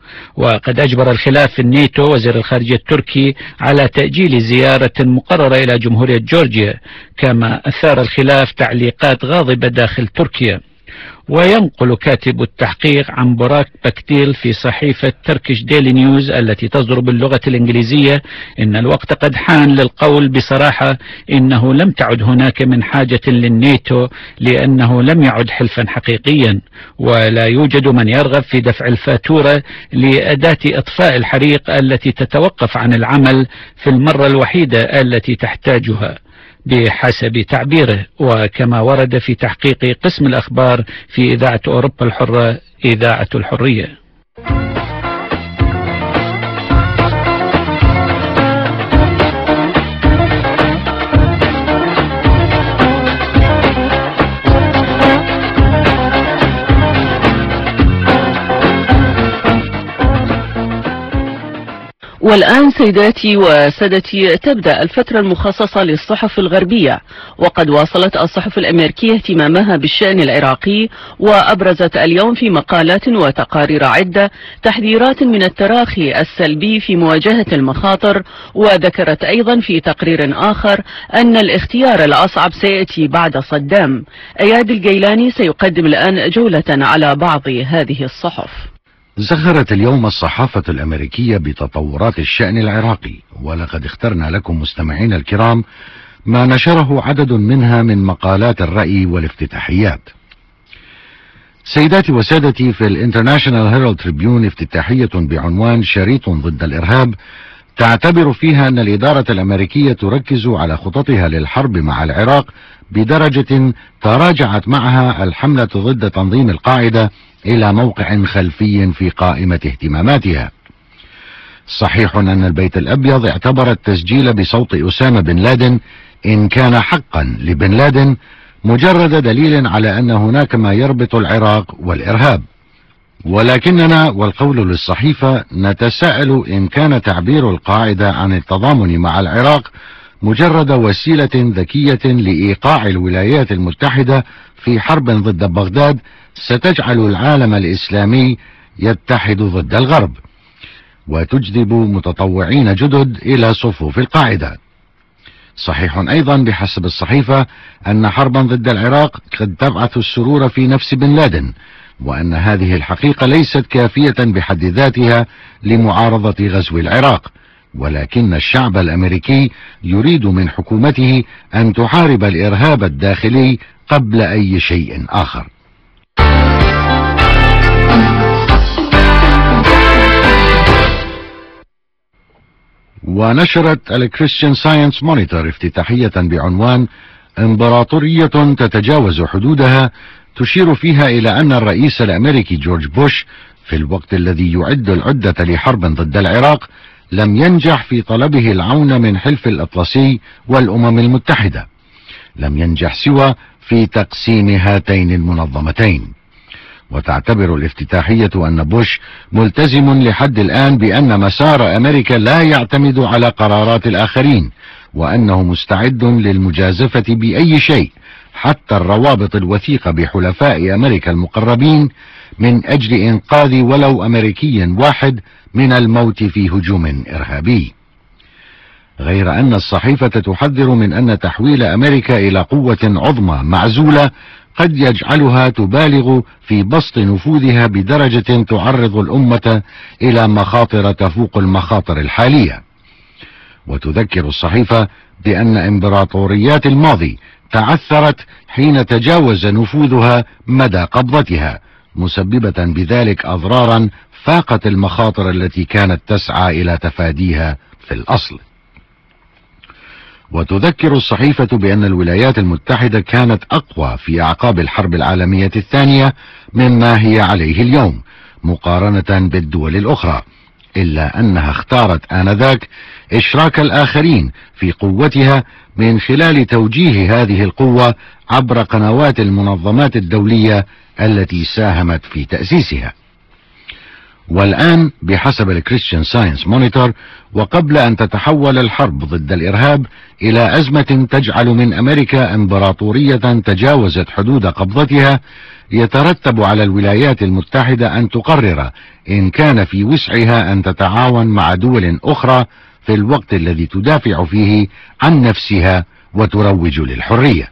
وقد أجبر الخلاف الناتو وزير الخارجية التركي على تأجيل زيارة مقررة إلى جمهورية جورجيا، كما أثار الخلاف تعليقات غاضبة داخل تركيا. وينقل كاتب التحقيق عن براك بكتيل في صحيفة تركيش ديلي نيوز التي تصدر باللغة الإنجليزية إن الوقت قد حان للقول بصراحة إنه لم تعد هناك من حاجة للناتو، لأنه لم يعد حلفا حقيقيا، ولا يوجد من يرغب في دفع الفاتورة لأداة إطفاء الحريق التي تتوقف عن العمل في المرة الوحيدة التي تحتاجها بحسب تعبيره. وكما ورد في تحقيق قسم الأخبار في إذاعة أوروبا الحرة إذاعة الحرية. والآن سيداتي وسادتي تبدأ الفترة المخصصة للصحف الغربية، وقد واصلت الصحف الأمريكية اهتمامها بالشأن العراقي، وأبرزت اليوم في مقالات وتقارير عدة تحذيرات من التراخي السلبي في مواجهة المخاطر، وذكرت أيضا في تقرير آخر أن الاختيار الأصعب سيأتي بعد صدام. أياد الجيلاني سيقدم الآن جولة على بعض هذه الصحف. زخرت اليوم الصحافة الأمريكية بتطورات الشأن العراقي، ولقد اخترنا لكم مستمعين الكرام ما نشره عدد منها من مقالات الرأي والافتتاحيات. سيداتي وسادتي، في الانترناشنال هيرالد تريبيون افتتاحية بعنوان شريط ضد الإرهاب، تعتبر فيها أن الإدارة الأمريكية تركز على خططها للحرب مع العراق بدرجة تراجعت معها الحملة ضد تنظيم القاعدة إلى موقع خلفي في قائمة اهتماماتها. صحيح أن البيت الأبيض اعتبر التسجيل بصوت أسامة بن لادن إن كان حقا لبن لادن مجرد دليل على أن هناك ما يربط العراق والإرهاب، ولكننا والقول للصحيفة نتساءل إن كان تعبير القاعدة عن التضامن مع العراق مجرد وسيلة ذكية لإيقاع الولايات المتحدة في حرب ضد بغداد ستجعل العالم الإسلامي يتحد ضد الغرب وتجذب متطوعين جدد إلى صفوف القاعدة. صحيح أيضا بحسب الصحيفة أن حربا ضد العراق قد تبعث السرور في نفس بن لادن، وأن هذه الحقيقة ليست كافية بحد ذاتها لمعارضة غزو العراق، ولكن الشعب الأمريكي يريد من حكومته أن تحارب الإرهاب الداخلي قبل أي شيء آخر. ونشرت الكريستيان ساينس مونيتور افتتاحية بعنوان امبراطورية تتجاوز حدودها، تشير فيها إلى أن الرئيس الأمريكي جورج بوش في الوقت الذي يعد العدة لحرب ضد العراق لم ينجح في طلبه العون من حلف الأطلسي والأمم المتحدة، لم ينجح سوى في تقسيم هاتين المنظمتين. وتعتبر الافتتاحية أن بوش ملتزم لحد الآن بأن مسار أمريكا لا يعتمد على قرارات الآخرين، وأنه مستعد للمجازفة بأي شيء حتى الروابط الوثيقة بحلفاء أمريكا المقربين من أجل إنقاذ ولو أمريكي واحد من الموت في هجوم إرهابي. غير أن الصحيفة تحذر من أن تحويل أمريكا إلى قوة عظمى معزولة قد يجعلها تبالغ في بسط نفوذها بدرجة تعرض الأمة إلى مخاطر تفوق المخاطر الحالية. وتذكر الصحيفة بأن إمبراطوريات الماضي تعثرت حين تجاوز نفوذها مدى قبضتها، مسببة بذلك أضرارا فاقت المخاطر التي كانت تسعى إلى تفاديها في الأصل. وتذكر الصحيفة بأن الولايات المتحدة كانت أقوى في أعقاب الحرب العالمية الثانية مما هي عليه اليوم مقارنة بالدول الأخرى، إلا أنها اختارت آنذاك إشراك الآخرين في قوتها من خلال توجيه هذه القوة عبر قنوات المنظمات الدولية التي ساهمت في تأسيسها. والآن بحسب الكريستيان ساينس مونيتور، وقبل أن تتحول الحرب ضد الإرهاب إلى أزمة تجعل من أمريكا إمبراطورية تجاوزت حدود قبضتها، يترتب على الولايات المتحدة أن تقرر إن كان في وسعها أن تتعاون مع دول أخرى في الوقت الذي تدافع فيه عن نفسها وتروج للحرية.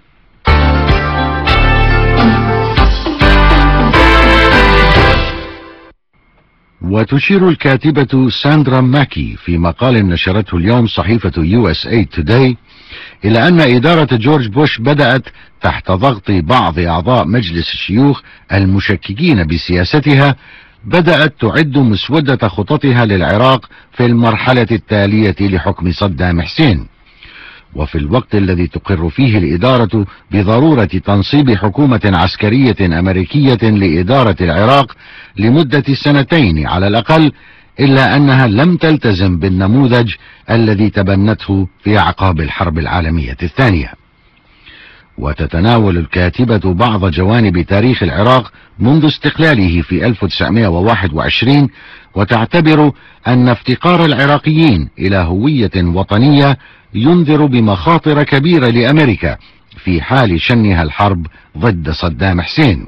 وتشير الكاتبة ساندرا ماكي في مقال نشرته اليوم صحيفة يو إس إيه Today إلى أن إدارة جورج بوش بدأت تحت ضغط بعض أعضاء مجلس الشيوخ المشككين بسياستها، بدأت تعد مسودة خططها للعراق في المرحلة التالية لحكم صدام حسين. وفي الوقت الذي تقر فيه الإدارة بضرورة تنصيب حكومة عسكرية أمريكية لإدارة العراق لمدة سنتين على الأقل، إلا أنها لم تلتزم بالنموذج الذي تبنته في أعقاب الحرب العالمية الثانية. وتتناول الكاتبة بعض جوانب تاريخ العراق منذ استقلاله في ألف وتسعمائة وواحد وعشرين، وتعتبر أن افتقار العراقيين إلى هوية وطنية ينذر بمخاطر كبيرة لأمريكا في حال شنها الحرب ضد صدام حسين.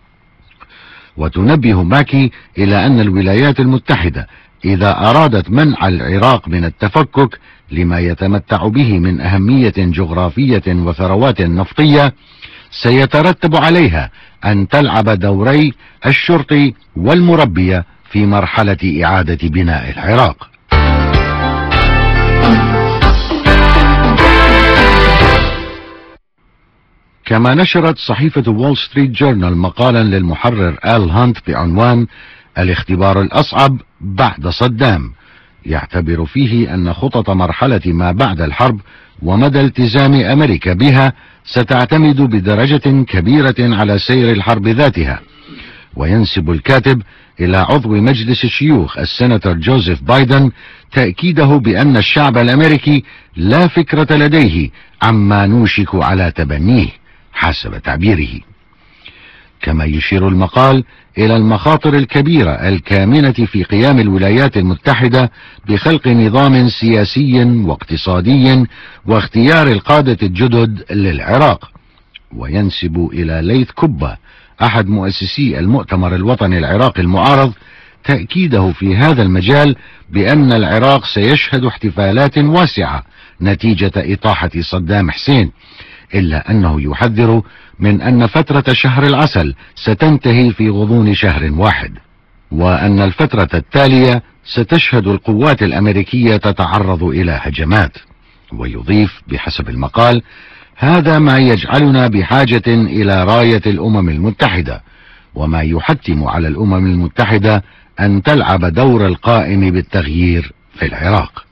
وتنبه ماكي إلى أن الولايات المتحدة إذا أرادت منع العراق من التفكك لما يتمتع به من أهمية جغرافية وثروات نفطية، سيترتب عليها أن تلعب دوري الشرطي والمربية في مرحلة إعادة بناء العراق. كما نشرت صحيفة وول ستريت جورنال مقالا للمحرر آل هانت بعنوان الاختبار الأصعب بعد صدام، يعتبر فيه أن خطط مرحلة ما بعد الحرب ومدى التزام أمريكا بها ستعتمد بدرجة كبيرة على سير الحرب ذاتها. وينسب الكاتب إلى عضو مجلس الشيوخ السناتور جوزيف بايدن تأكيده بأن الشعب الأمريكي لا فكرة لديه عما نوشك على تبنيه حسب تعبيره. كما يشير المقال إلى المخاطر الكبيرة الكامنة في قيام الولايات المتحدة بخلق نظام سياسي واقتصادي واختيار القادة الجدد للعراق. وينسب إلى ليث كوبا أحد مؤسسي المؤتمر الوطني العراقي المعارض تأكيده في هذا المجال بأن العراق سيشهد احتفالات واسعة نتيجة إطاحة صدام حسين، إلا أنه يحذر من أن فترة شهر العسل ستنتهي في غضون شهر واحد، وأن الفترة التالية ستشهد القوات الأمريكية تتعرض إلى هجمات. ويضيف بحسب المقال: هذا ما يجعلنا بحاجة إلى راية الأمم المتحدة، وما يحتم على الأمم المتحدة أن تلعب دور القائم بالتغيير في العراق.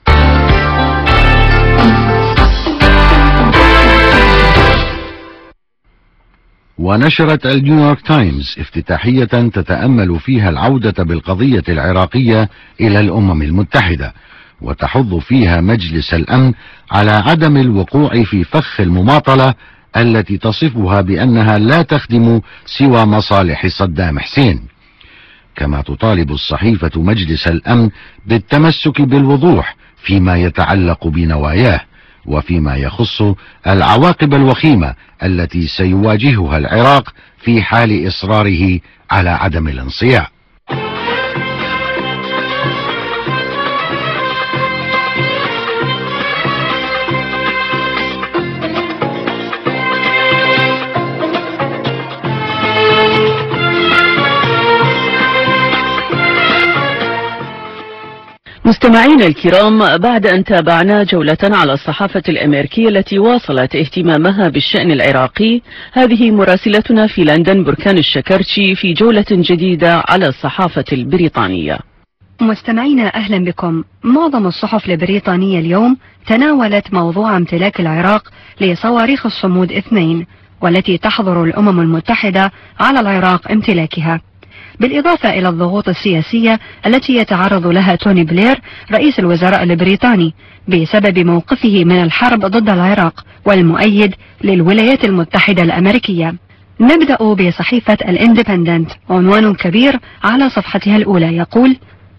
ونشرت النيويورك تايمز افتتاحية تتأمل فيها العودة بالقضية العراقية إلى الأمم المتحدة، وتحض فيها مجلس الأمن على عدم الوقوع في فخ المماطلة التي تصفها بأنها لا تخدم سوى مصالح صدام حسين. كما تطالب الصحيفة مجلس الأمن بالتمسك بالوضوح فيما يتعلق بنواياه وفيما يخص العواقب الوخيمة التي سيواجهها العراق في حال إصراره على عدم الانصياع. مستمعينا الكرام، بعد أن تابعنا جولة على الصحافة الأمريكية التي واصلت اهتمامها بالشأن العراقي، هذه مراسلتنا في لندن بركان الشكرتشي في جولة جديدة على الصحافة البريطانية. مستمعينا أهلا بكم. معظم الصحف البريطانية اليوم تناولت موضوع امتلاك العراق لصواريخ الصمود اثنين، والتي تحظر الأمم المتحدة على العراق امتلاكها، بالإضافة إلى الضغوط السياسية التي يتعرض لها توني بلير رئيس الوزراء البريطاني بسبب موقفه من الحرب ضد العراق والمؤيد للولايات المتحدة الأمريكية. نبدأ بصحيفة الاندبندنت، عنوان كبير على صفحتها الأولى يقول: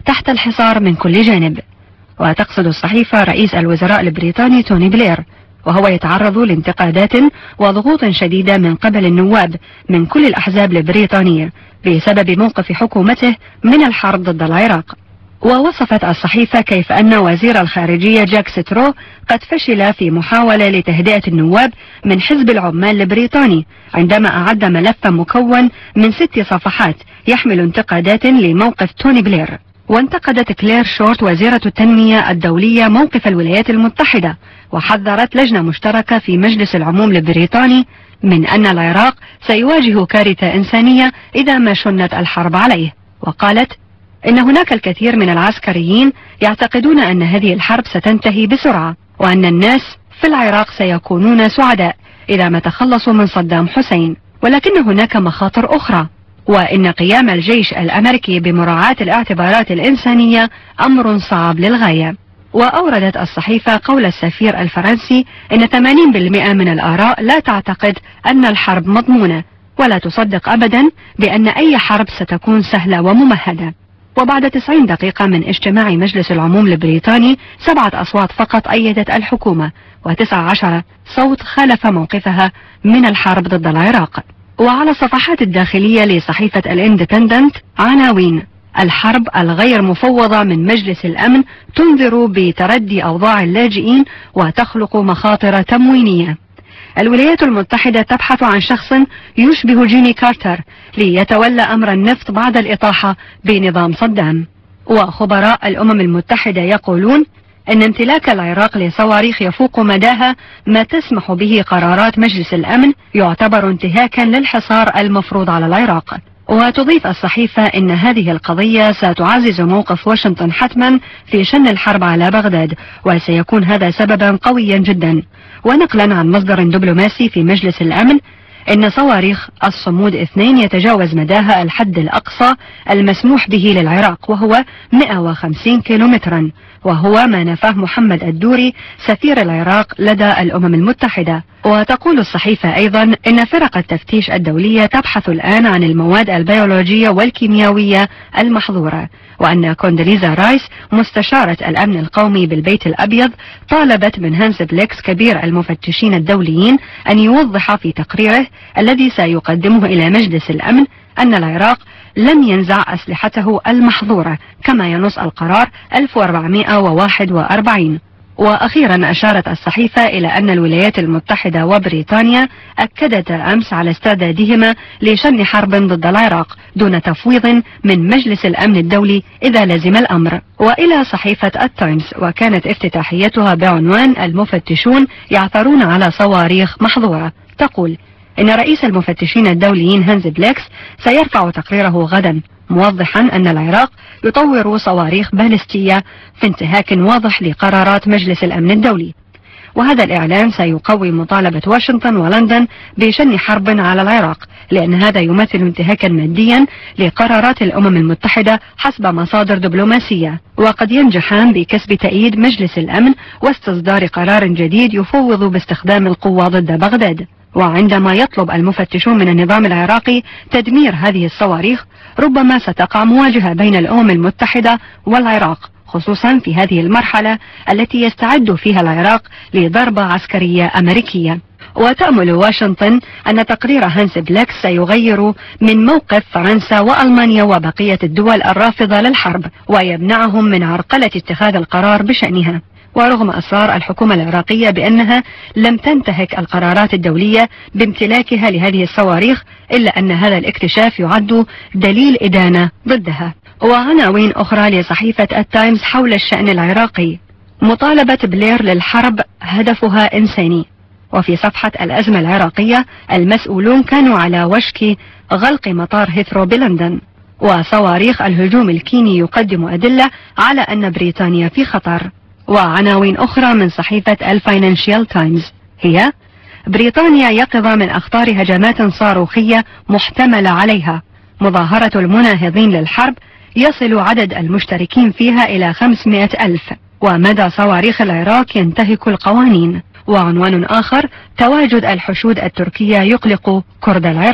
تحت الحصار من كل جانب. وتقصد الصحيفة رئيس الوزراء البريطاني توني بلير، وهو يتعرض لانتقادات وضغوط شديدة من قبل النواب من كل الأحزاب البريطانية بسبب موقف حكومته من الحرب ضد العراق. ووصفت الصحيفة كيف أن وزير الخارجية جاك سترو قد فشل في محاولة لتهدئة النواب من حزب العمال البريطاني عندما أعد ملفا مكون من ست صفحات يحمل انتقادات لموقف توني بلير. وانتقدت كلير شورت وزيرة التنمية الدولية موقف الولايات المتحدة، وحذرت لجنة مشتركة في مجلس العموم البريطاني من أن العراق سيواجه كارثة إنسانية إذا ما شنت الحرب عليه. وقالت إن هناك الكثير من العسكريين يعتقدون أن هذه الحرب ستنتهي بسرعة، وأن الناس في العراق سيكونون سعداء إذا ما تخلصوا من صدام حسين، ولكن هناك مخاطر أخرى، وإن قيام الجيش الأمريكي بمراعاة الاعتبارات الإنسانية أمر صعب للغاية. وأوردت الصحيفة قول السفير الفرنسي إن ثمانين بالمئة من الآراء لا تعتقد أن الحرب مضمونة، ولا تصدق أبدا بأن أي حرب ستكون سهلة وممهدة. وبعد تسعين دقيقة من اجتماع مجلس العموم البريطاني سبعة أصوات فقط أيدت الحكومة، وتسعة عشر صوت خالف موقفها من الحرب ضد العراق. وعلى الصفحات الداخلية لصحيفة الاندبندنت عناوين: الحرب الغير مفوضة من مجلس الأمن تنذر بتردي أوضاع اللاجئين وتخلق مخاطر تموينية. الولايات المتحدة تبحث عن شخص يشبه جيمي كارتر ليتولى أمر النفط بعد الإطاحة بنظام صدام. وخبراء الأمم المتحدة يقولون أن امتلاك العراق لصواريخ يفوق مداها ما تسمح به قرارات مجلس الأمن يعتبر انتهاكا للحصار المفروض على العراق. وتضيف الصحيفة أن هذه القضية ستعزز موقف واشنطن حتما في شن الحرب على بغداد، وسيكون هذا سببا قويا جدا. ونقلا عن مصدر دبلوماسي في مجلس الأمن إن صواريخ الصمود اثنين يتجاوز مداها الحد الأقصى المسموح به للعراق، وهو مئة وخمسين كيلومترا، وهو ما نفاه محمد الدوري سفير العراق لدى الأمم المتحدة. وتقول الصحيفة أيضا إن فرق التفتيش الدولية تبحث الآن عن المواد البيولوجية والكيميائية المحظورة، وأن كوندليزا رايس مستشارة الأمن القومي بالبيت الأبيض طالبت من هانس بليكس كبير المفتشين الدوليين أن يوضح في تقريره الذي سيقدمه إلى مجلس الأمن أن العراق لم ينزع أسلحته المحظورة كما ينص القرار ألف وأربعمئة وواحد وأربعين. وأخيرا أشارت الصحيفة إلى أن الولايات المتحدة وبريطانيا أكدتا أمس على استعدادهما لشن حرب ضد العراق دون تفويض من مجلس الأمن الدولي إذا لزم الأمر. وإلى صحيفة التايمز، وكانت افتتاحيتها بعنوان المفتشون يعثرون على صواريخ محظورة، تقول إن رئيس المفتشين الدوليين هانز بليكس سيرفع تقريره غدا موضحا أن العراق يطور صواريخ باليستية في انتهاك واضح لقرارات مجلس الأمن الدولي. وهذا الإعلان سيقوي مطالبة واشنطن ولندن بشن حرب على العراق، لأن هذا يمثل انتهاكا ماديا لقرارات الأمم المتحدة حسب مصادر دبلوماسية، وقد ينجحان بكسب تأييد مجلس الأمن واستصدار قرار جديد يفوض باستخدام القوة ضد بغداد. وعندما يطلب المفتشون من النظام العراقي تدمير هذه الصواريخ، ربما ستقع مواجهة بين الأمم المتحدة والعراق، خصوصا في هذه المرحلة التي يستعد فيها العراق لضربة عسكرية أمريكية. وتأمل واشنطن أن تقرير هانس بليكس سيغير من موقف فرنسا وألمانيا وبقية الدول الرافضة للحرب، ويمنعهم من عرقلة اتخاذ القرار بشأنها. ورغم إصرار الحكومة العراقية بأنها لم تنتهك القرارات الدولية بامتلاكها لهذه الصواريخ، إلا أن هذا الاكتشاف يعد دليل إدانة ضدها. وعناوين أخرى لصحيفة التايمز حول الشأن العراقي: مطالبة بلير للحرب هدفها إنساني. وفي صفحة الأزمة العراقية: المسؤولون كانوا على وشك غلق مطار هيثرو بلندن. وصواريخ الهجوم الكيني يقدم أدلة على أن بريطانيا في خطر. وعناوين أخرى من صحيفة الفاينانشال تايمز هي: بريطانيا يقظة من أخطار هجمات صاروخية محتملة عليها. مظاهرة المناهضين للحرب يصل عدد المشتركين فيها إلى خمسمائة ألف. ومدى صواريخ العراق ينتهك القوانين. وعنوان آخر: تواجد الحشود التركية يقلق كرد العراق.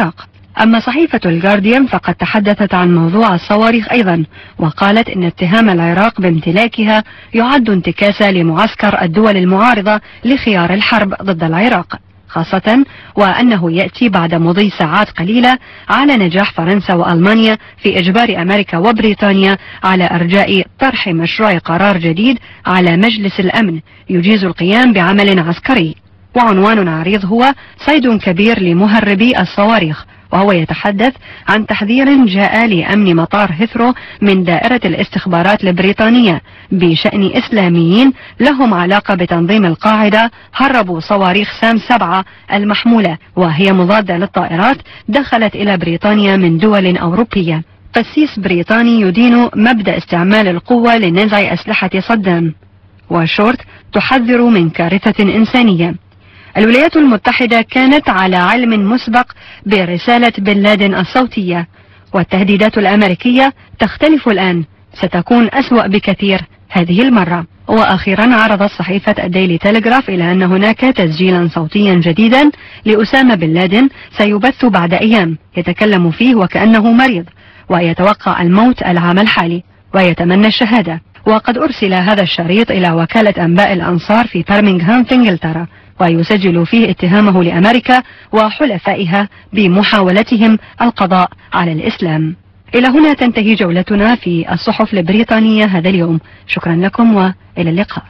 أما صحيفة الجارديان فقد تحدثت عن موضوع الصواريخ أيضا، وقالت إن اتهام العراق بامتلاكها يعد انتكاسة لمعسكر الدول المعارضة لخيار الحرب ضد العراق، خاصة وأنه يأتي بعد مضي ساعات قليلة على نجاح فرنسا وألمانيا في إجبار أمريكا وبريطانيا على إرجاء طرح مشروع قرار جديد على مجلس الأمن يجيز القيام بعمل عسكري. وعنوان عريض هو صيد كبير لمهربي الصواريخ، وهو يتحدث عن تحذير جاء لأمن مطار هيثرو من دائرة الاستخبارات البريطانية بشأن إسلاميين لهم علاقة بتنظيم القاعدة هربوا صواريخ سام سبعة المحمولة وهي مضادة للطائرات دخلت إلى بريطانيا من دول أوروبية. قسيس بريطاني يدين مبدأ استعمال القوة لنزع أسلحة صدام. وشورت تحذر من كارثة إنسانية. الولايات المتحدة كانت على علم مسبق برسالة بن لادن الصوتية، والتهديدات الأمريكية تختلف الآن، ستكون أسوأ بكثير هذه المرة. وأخيرا عرضت صحيفة الديلي تيليغراف إلى أن هناك تسجيلا صوتيا جديدا لأسامة بن لادن سيبث بعد أيام يتكلم فيه وكأنه مريض ويتوقع الموت العام الحالي ويتمنى الشهادة. وقد أرسل هذا الشريط إلى وكالة أنباء الأنصار في برمنغهام في إنجلترا، ويسجل فيه اتهامه لأمريكا وحلفائها بمحاولتهم القضاء على الإسلام. إلى هنا تنتهي جولتنا في الصحف البريطانية هذا اليوم. شكرا لكم وإلى اللقاء.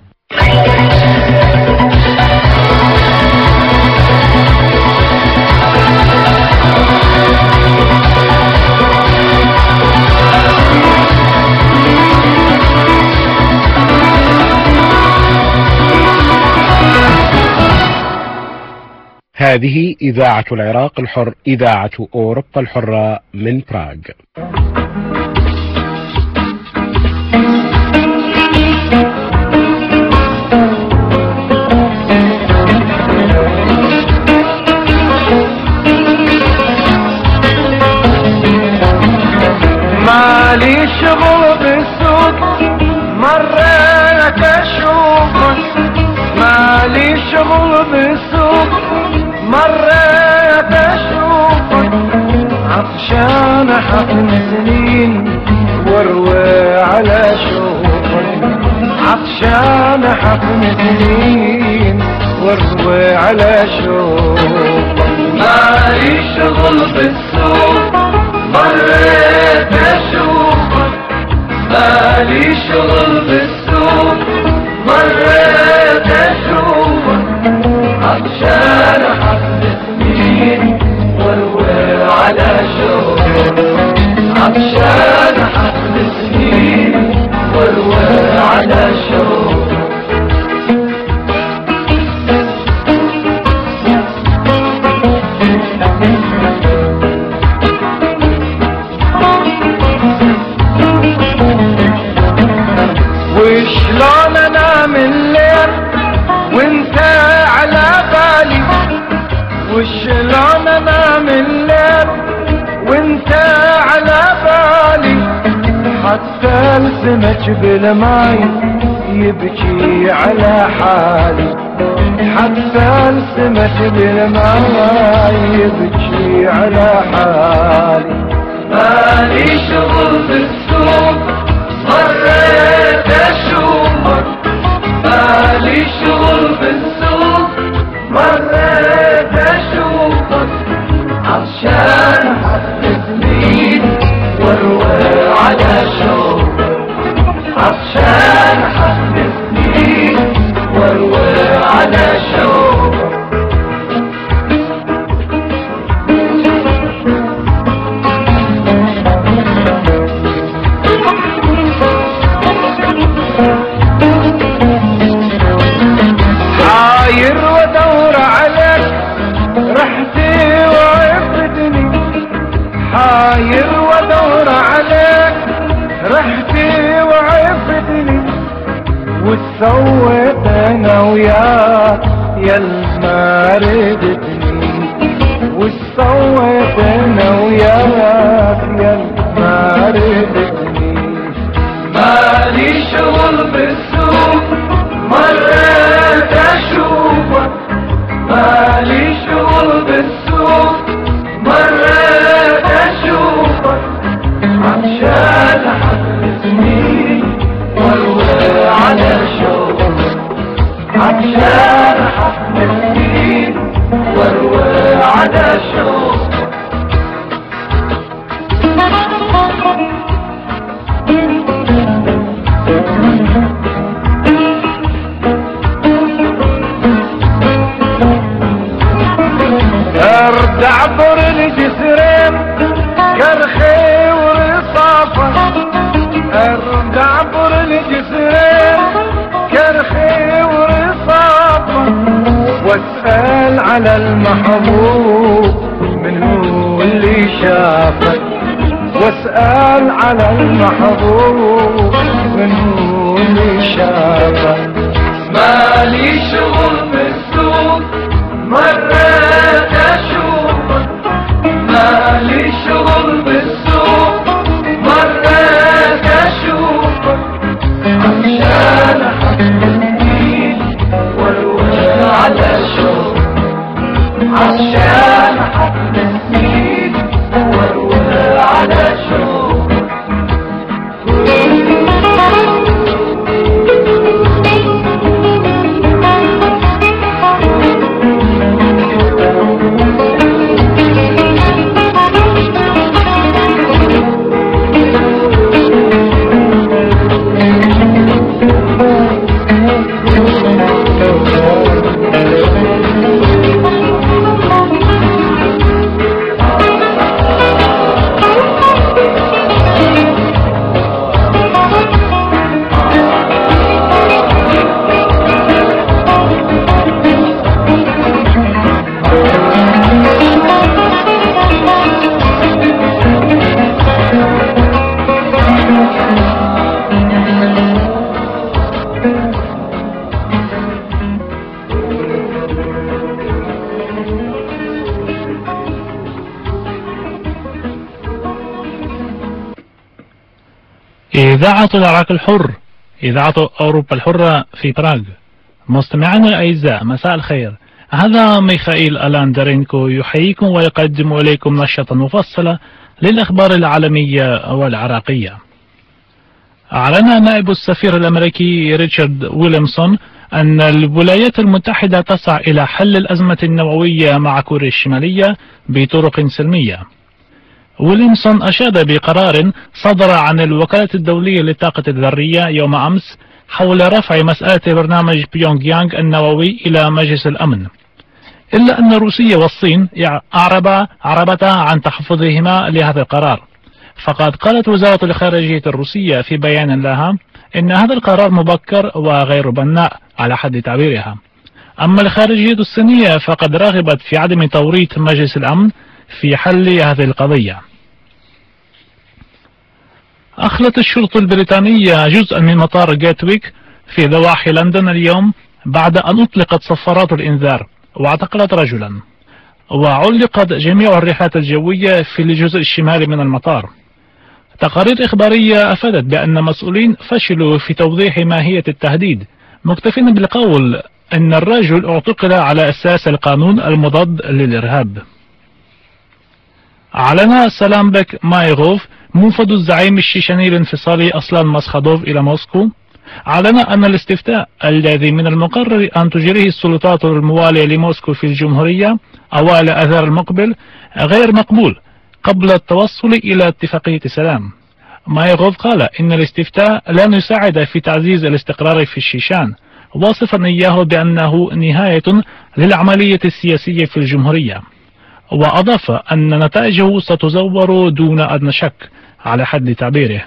هذه إذاعة العراق الحر، إذاعة أوروبا الحرة من براغ. مالي شغل بالسوق مريت أشوفك، مالي شغل بالسوق مريت أشوفك، عطشان حقن سنين واروي على شوفك، عطشان حقن سنين واروي على شوفك. مالي شغل بالسوق مريت أشوفك، مالي شغل بالسوق مريت أشوفك، عطشان حقن سنين واروي على شوفك، عطشان حقن سنين واروي على شوفك. وشلون انام الليل وانت على بالي، وشلون انام الليل وانت على بالي، حتى السمك بالماي يبكي على حالي، حتى السمك بالماي يبكي على حالي. مالي شغل بالسوق مريت أشوفك، مالي شغل بالسوق مريت أشوفك، عطشان حقن سنين واروي على شوفك، عطشان حقن سنين واروي على شوفك. حاير ودور عليك رحتي وعفتني، حاير ودور عليك رحتي وعفتني، وسويت انا وياك يالما ردتني، وسويت انا وياك يالما ردتني. مالي شغل بالسوق مريت أشوفك، مالي شغل بالسوق مريت على شوق ارد عبر الجسرين كرخي ورصافة ارد عبر الجسرين كرخي ورصافة واسأل على المحبوب من هو اللي شافك واسأل على المحبوب من هو اللي شافك مالي شغل بالسوق مرات اشوفك مالي شغل بالسوق مرات اشوفك عشان احبك والولا على شوق عشان احبك والولا على شوق إذاعة العراق الحر، إذاعة أوروبا الحرة في براغ. مستمعينا الأعزاء، مساء الخير. هذا ميخائيل ألاندرينكو يحييكم ويقدم إليكم نشرة مفصلة للأخبار العالمية والعراقية. أعلن نائب السفير الأمريكي ريتشارد ويليامسون أن الولايات المتحدة تسعى إلى حل الأزمة النووية مع كوريا الشمالية بطرق سلمية. ويليامسون أشاد بقرار صدر عن الوكالة الدولية للطاقة الذرية يوم أمس حول رفع مسألة برنامج بيونغ يانغ النووي إلى مجلس الأمن، إلا أن روسيا والصين أعربا أعربتا عن تحفظهما لهذا القرار. فقد قالت وزارة الخارجية الروسية في بيان لها إن هذا القرار مبكر وغير بناء على حد تعبيرها. أما الخارجية الصينية فقد رغبت في عدم توريط مجلس الأمن في حل هذه القضية. أخلت الشرطة البريطانية جزءا من مطار جاتويك في ضواحي لندن اليوم بعد أن أطلقت صفارات الإنذار واعتقلت رجلا، وعلقت جميع الرحلات الجوية في الجزء الشمالي من المطار. تقارير إخبارية أفادت بأن مسؤولين فشلوا في توضيح ماهية التهديد، مكتفين بالقول أن الرجل اعتقل على أساس القانون المضاد للإرهاب. أعلن سلامبك مايغوف موفد الزعيم الشيشاني الانفصالي أصلان مسخدوف إلى موسكو، أعلن أن الاستفتاء الذي من المقرر أن تجريه السلطات الموالية لموسكو في الجمهورية أوائل آذار المقبل غير مقبول قبل التوصل إلى اتفاقية سلام. مايغوف قال إن الاستفتاء لن يساعد في تعزيز الاستقرار في الشيشان، واصفا إياه بأنه نهاية للعملية السياسية في الجمهورية، وأضاف أن نتائجه ستزور دون أدنى شك على حد تعبيره.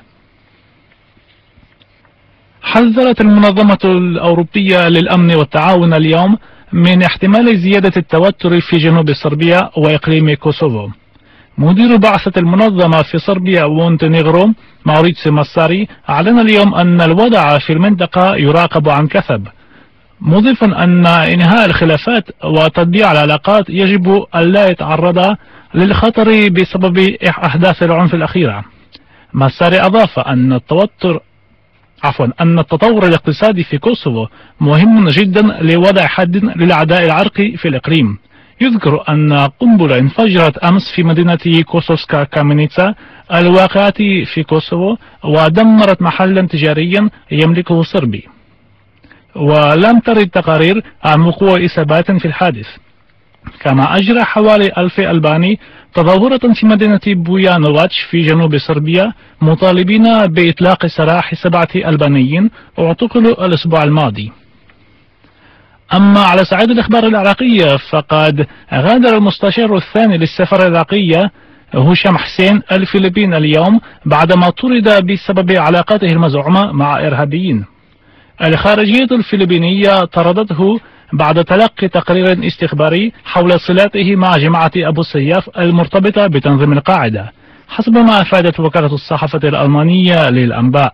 حذرت المنظمة الأوروبية للأمن والتعاون اليوم من احتمال زيادة التوتر في جنوب صربيا وإقليم كوسوفو. مدير بعثة المنظمة في صربيا ومونتينيغرو ماوريتسيو ماساري أعلن اليوم أن الوضع في المنطقة يراقب عن كثب، مضيفا أن إنهاء الخلافات وتطبيع العلاقات يجب ألا يتعرض للخطر بسبب أحداث العنف الأخيرة. ماساري أضاف أن التوتر عفوا أن التطور الاقتصادي في كوسوفو مهم جدا لوضع حد للعداء العرقي في الإقليم. يذكر أن قنبلة انفجرت أمس في مدينة كوسوفسكا كامينيتسا الواقعة في كوسوفو ودمرت محلا تجاريا يملكه صربي، ولم ترد تقارير عن وقوع إصابات في الحادث. كما أجرى حوالي ألف ألباني تظاهرة في مدينة بويانوفاتش في جنوب صربيا مطالبين بإطلاق سراح سبعة ألبانيين اعتقلوا الأسبوع الماضي. أما على صعيد الأخبار العراقية فقد غادر المستشار الثاني للسفارة العراقية هشام حسين الفلبين اليوم بعدما طرد بسبب علاقاته المزعومة مع إرهابيين. الخارجية الفلبينية طردته بعد تلقي تقرير استخباري حول صلاته مع جماعة أبو سياف المرتبطة بتنظيم القاعدة حسب ما أفادت وكالة الصحافة الألمانية للأنباء.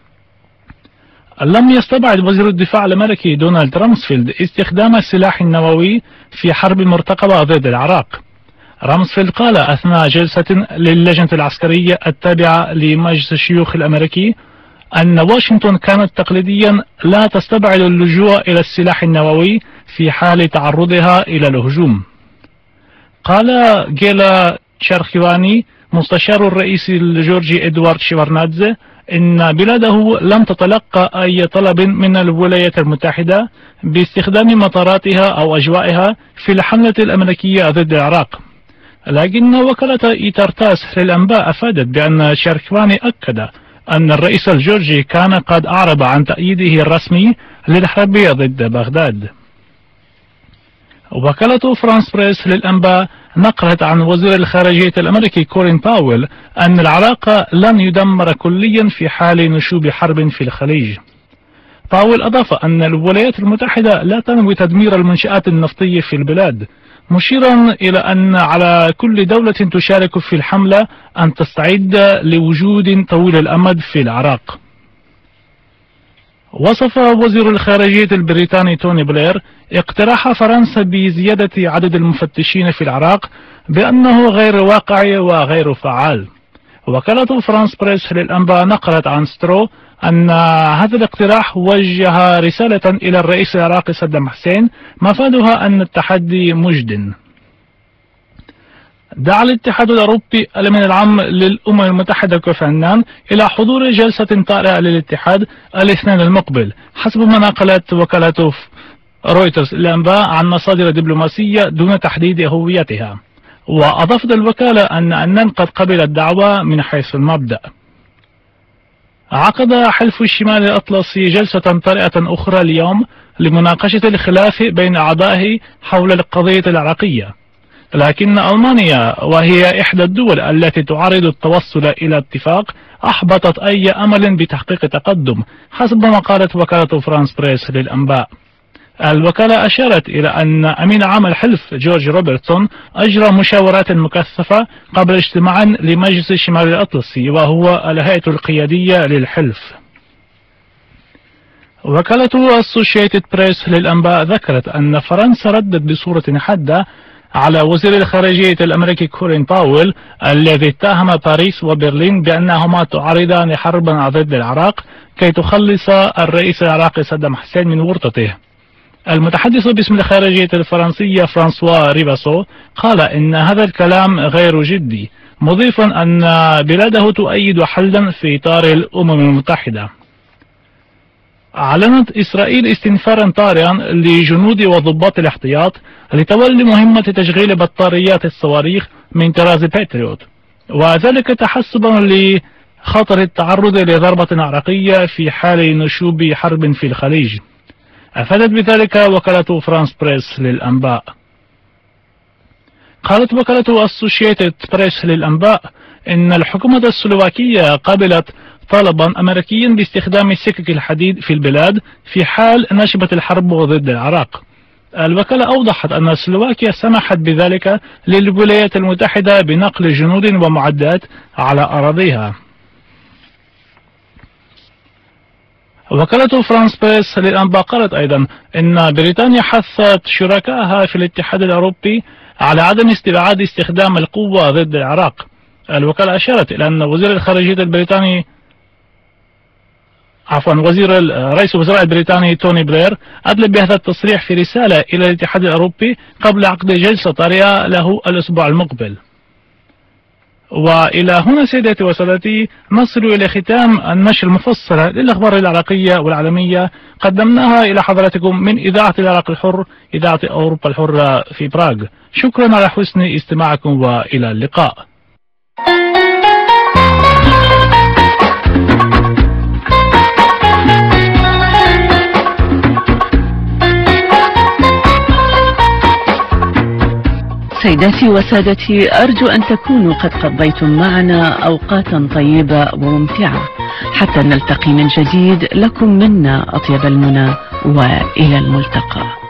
لم يستبعد وزير الدفاع الأمريكي دونالد رامسفيلد استخدام السلاح النووي في حرب مرتقبة ضد العراق. رامسفيلد قال أثناء جلسة للجنة العسكرية التابعة لمجلس الشيوخ الأمريكي أن واشنطن كانت تقليديا لا تستبعد اللجوء إلى السلاح النووي في حال تعرضها إلى الهجوم. قال جيلا تشارخيواني مستشار الرئيس الجورجي إدوارد شيفرنادزي إن بلاده لم تتلقى أي طلب من الولايات المتحدة باستخدام مطاراتها أو أجوائها في الحملة الأمريكية ضد العراق. لكن وكالة إيتارتاس للأنباء أفادت بأن شاركواني أكد أن الرئيس الجورجي كان قد أعرب عن تأييده الرسمي للحرب ضد بغداد. وكالة فرانس بريس للأنباء نقلت عن وزير الخارجية الأمريكي كورين باويل أن العراق لن يدمر كليا في حال نشوب حرب في الخليج. باويل أضاف أن الولايات المتحدة لا تنوي تدمير المنشآت النفطية في البلاد، مشيرا إلى أن على كل دولة تشارك في الحملة أن تستعد لوجود طويل الأمد في العراق. وصف وزير الخارجية البريطاني توني بلير اقتراح فرنسا بزيادة عدد المفتشين في العراق بأنه غير واقعي وغير فعال. وكالة فرانس بريس للأنباء نقلت عن سترو أن هذا الاقتراح وجه رسالة إلى الرئيس العراقي صدام حسين مفادها أن التحدي مجد. دعا الاتحاد الأوروبي الأمين العام للأمم المتحدة كوفي عنان إلى حضور جلسة طارئة للاتحاد الاثنين المقبل حسب ما نقلت وكالة رويترز الأنباء عن مصادر دبلوماسية دون تحديد هويتها. وأضافت الوكالة أن عنان قد قبل الدعوة من حيث المبدأ. عقد حلف الشمال الأطلسي جلسة طارئة أخرى اليوم لمناقشة الخلاف بين أعضائه حول القضية العراقية، لكن ألمانيا وهي إحدى الدول التي تعارض التوصل إلى اتفاق أحبطت أي أمل بتحقيق تقدم حسب ما قالت وكالة فرانس بريس للأنباء. الوكالة أشارت إلى أن أمين عام الحلف جورج روبرتسون أجرى مشاورات مكثفة قبل اجتماع لمجلس الشمال الأطلسي وهو الهيئة القيادية للحلف. وكالة أسوشيتد بريس للأنباء ذكرت أن فرنسا ردت بصورة حادة على وزير الخارجية الأمريكي كورين باويل الذي اتهم باريس وبرلين بأنهما تعارضان حربا ضد العراق كي تخلص الرئيس العراقي صدام حسين من ورطته. المتحدث باسم الخارجية الفرنسية فرانسوا ريباسو قال إن هذا الكلام غير جدي، مضيفا أن بلاده تؤيد حلا في إطار الأمم المتحدة. أعلنت إسرائيل استنفارا طارئا لجنود وضباط الاحتياط لتولي مهمة تشغيل بطاريات الصواريخ من طراز باتريوت، وذلك تحسبا لخطر التعرض لضربة عراقية في حال نشوب حرب في الخليج. أفادت بذلك وكالة فرانس بريس للأنباء. قالت وكالة أسوشيتد بريس للأنباء إن الحكومة السلوواكية قبلت طلبا أمريكيا باستخدام سكك الحديد في البلاد في حال نشبت الحرب ضد العراق. الوكالة أوضحت أن سلوواكيا سمحت بذلك للولايات المتحدة بنقل جنود ومعدات على أراضيها. وكالة فرانس بريس للأنباء قالت أيضا إن بريطانيا حثت شركائها في الاتحاد الأوروبي على عدم استبعاد استخدام القوة ضد العراق. الوكالة أشارت إلى أن وزير الخارجية البريطاني عفوا وزير رئيس الوزراء البريطاني توني بلير أدلى بهذا التصريح في رسالة إلى الاتحاد الأوروبي قبل عقد جلسة طارئة له الأسبوع المقبل. وإلى هنا سيداتي وسادتي نصل إلى ختام النشر المفصل للأخبار العراقية والعالمية قدمناها إلى حضراتكم من إذاعة العراق الحر، إذاعة أوروبا الحرة في براغ. شكرا على حسن استماعكم وإلى اللقاء. سيداتي وسادتي، أرجو أن تكونوا قد قضيتم معنا أوقاتا طيبة وممتعة. حتى نلتقي من جديد، لكم منا أطيب المنى وإلى الملتقى.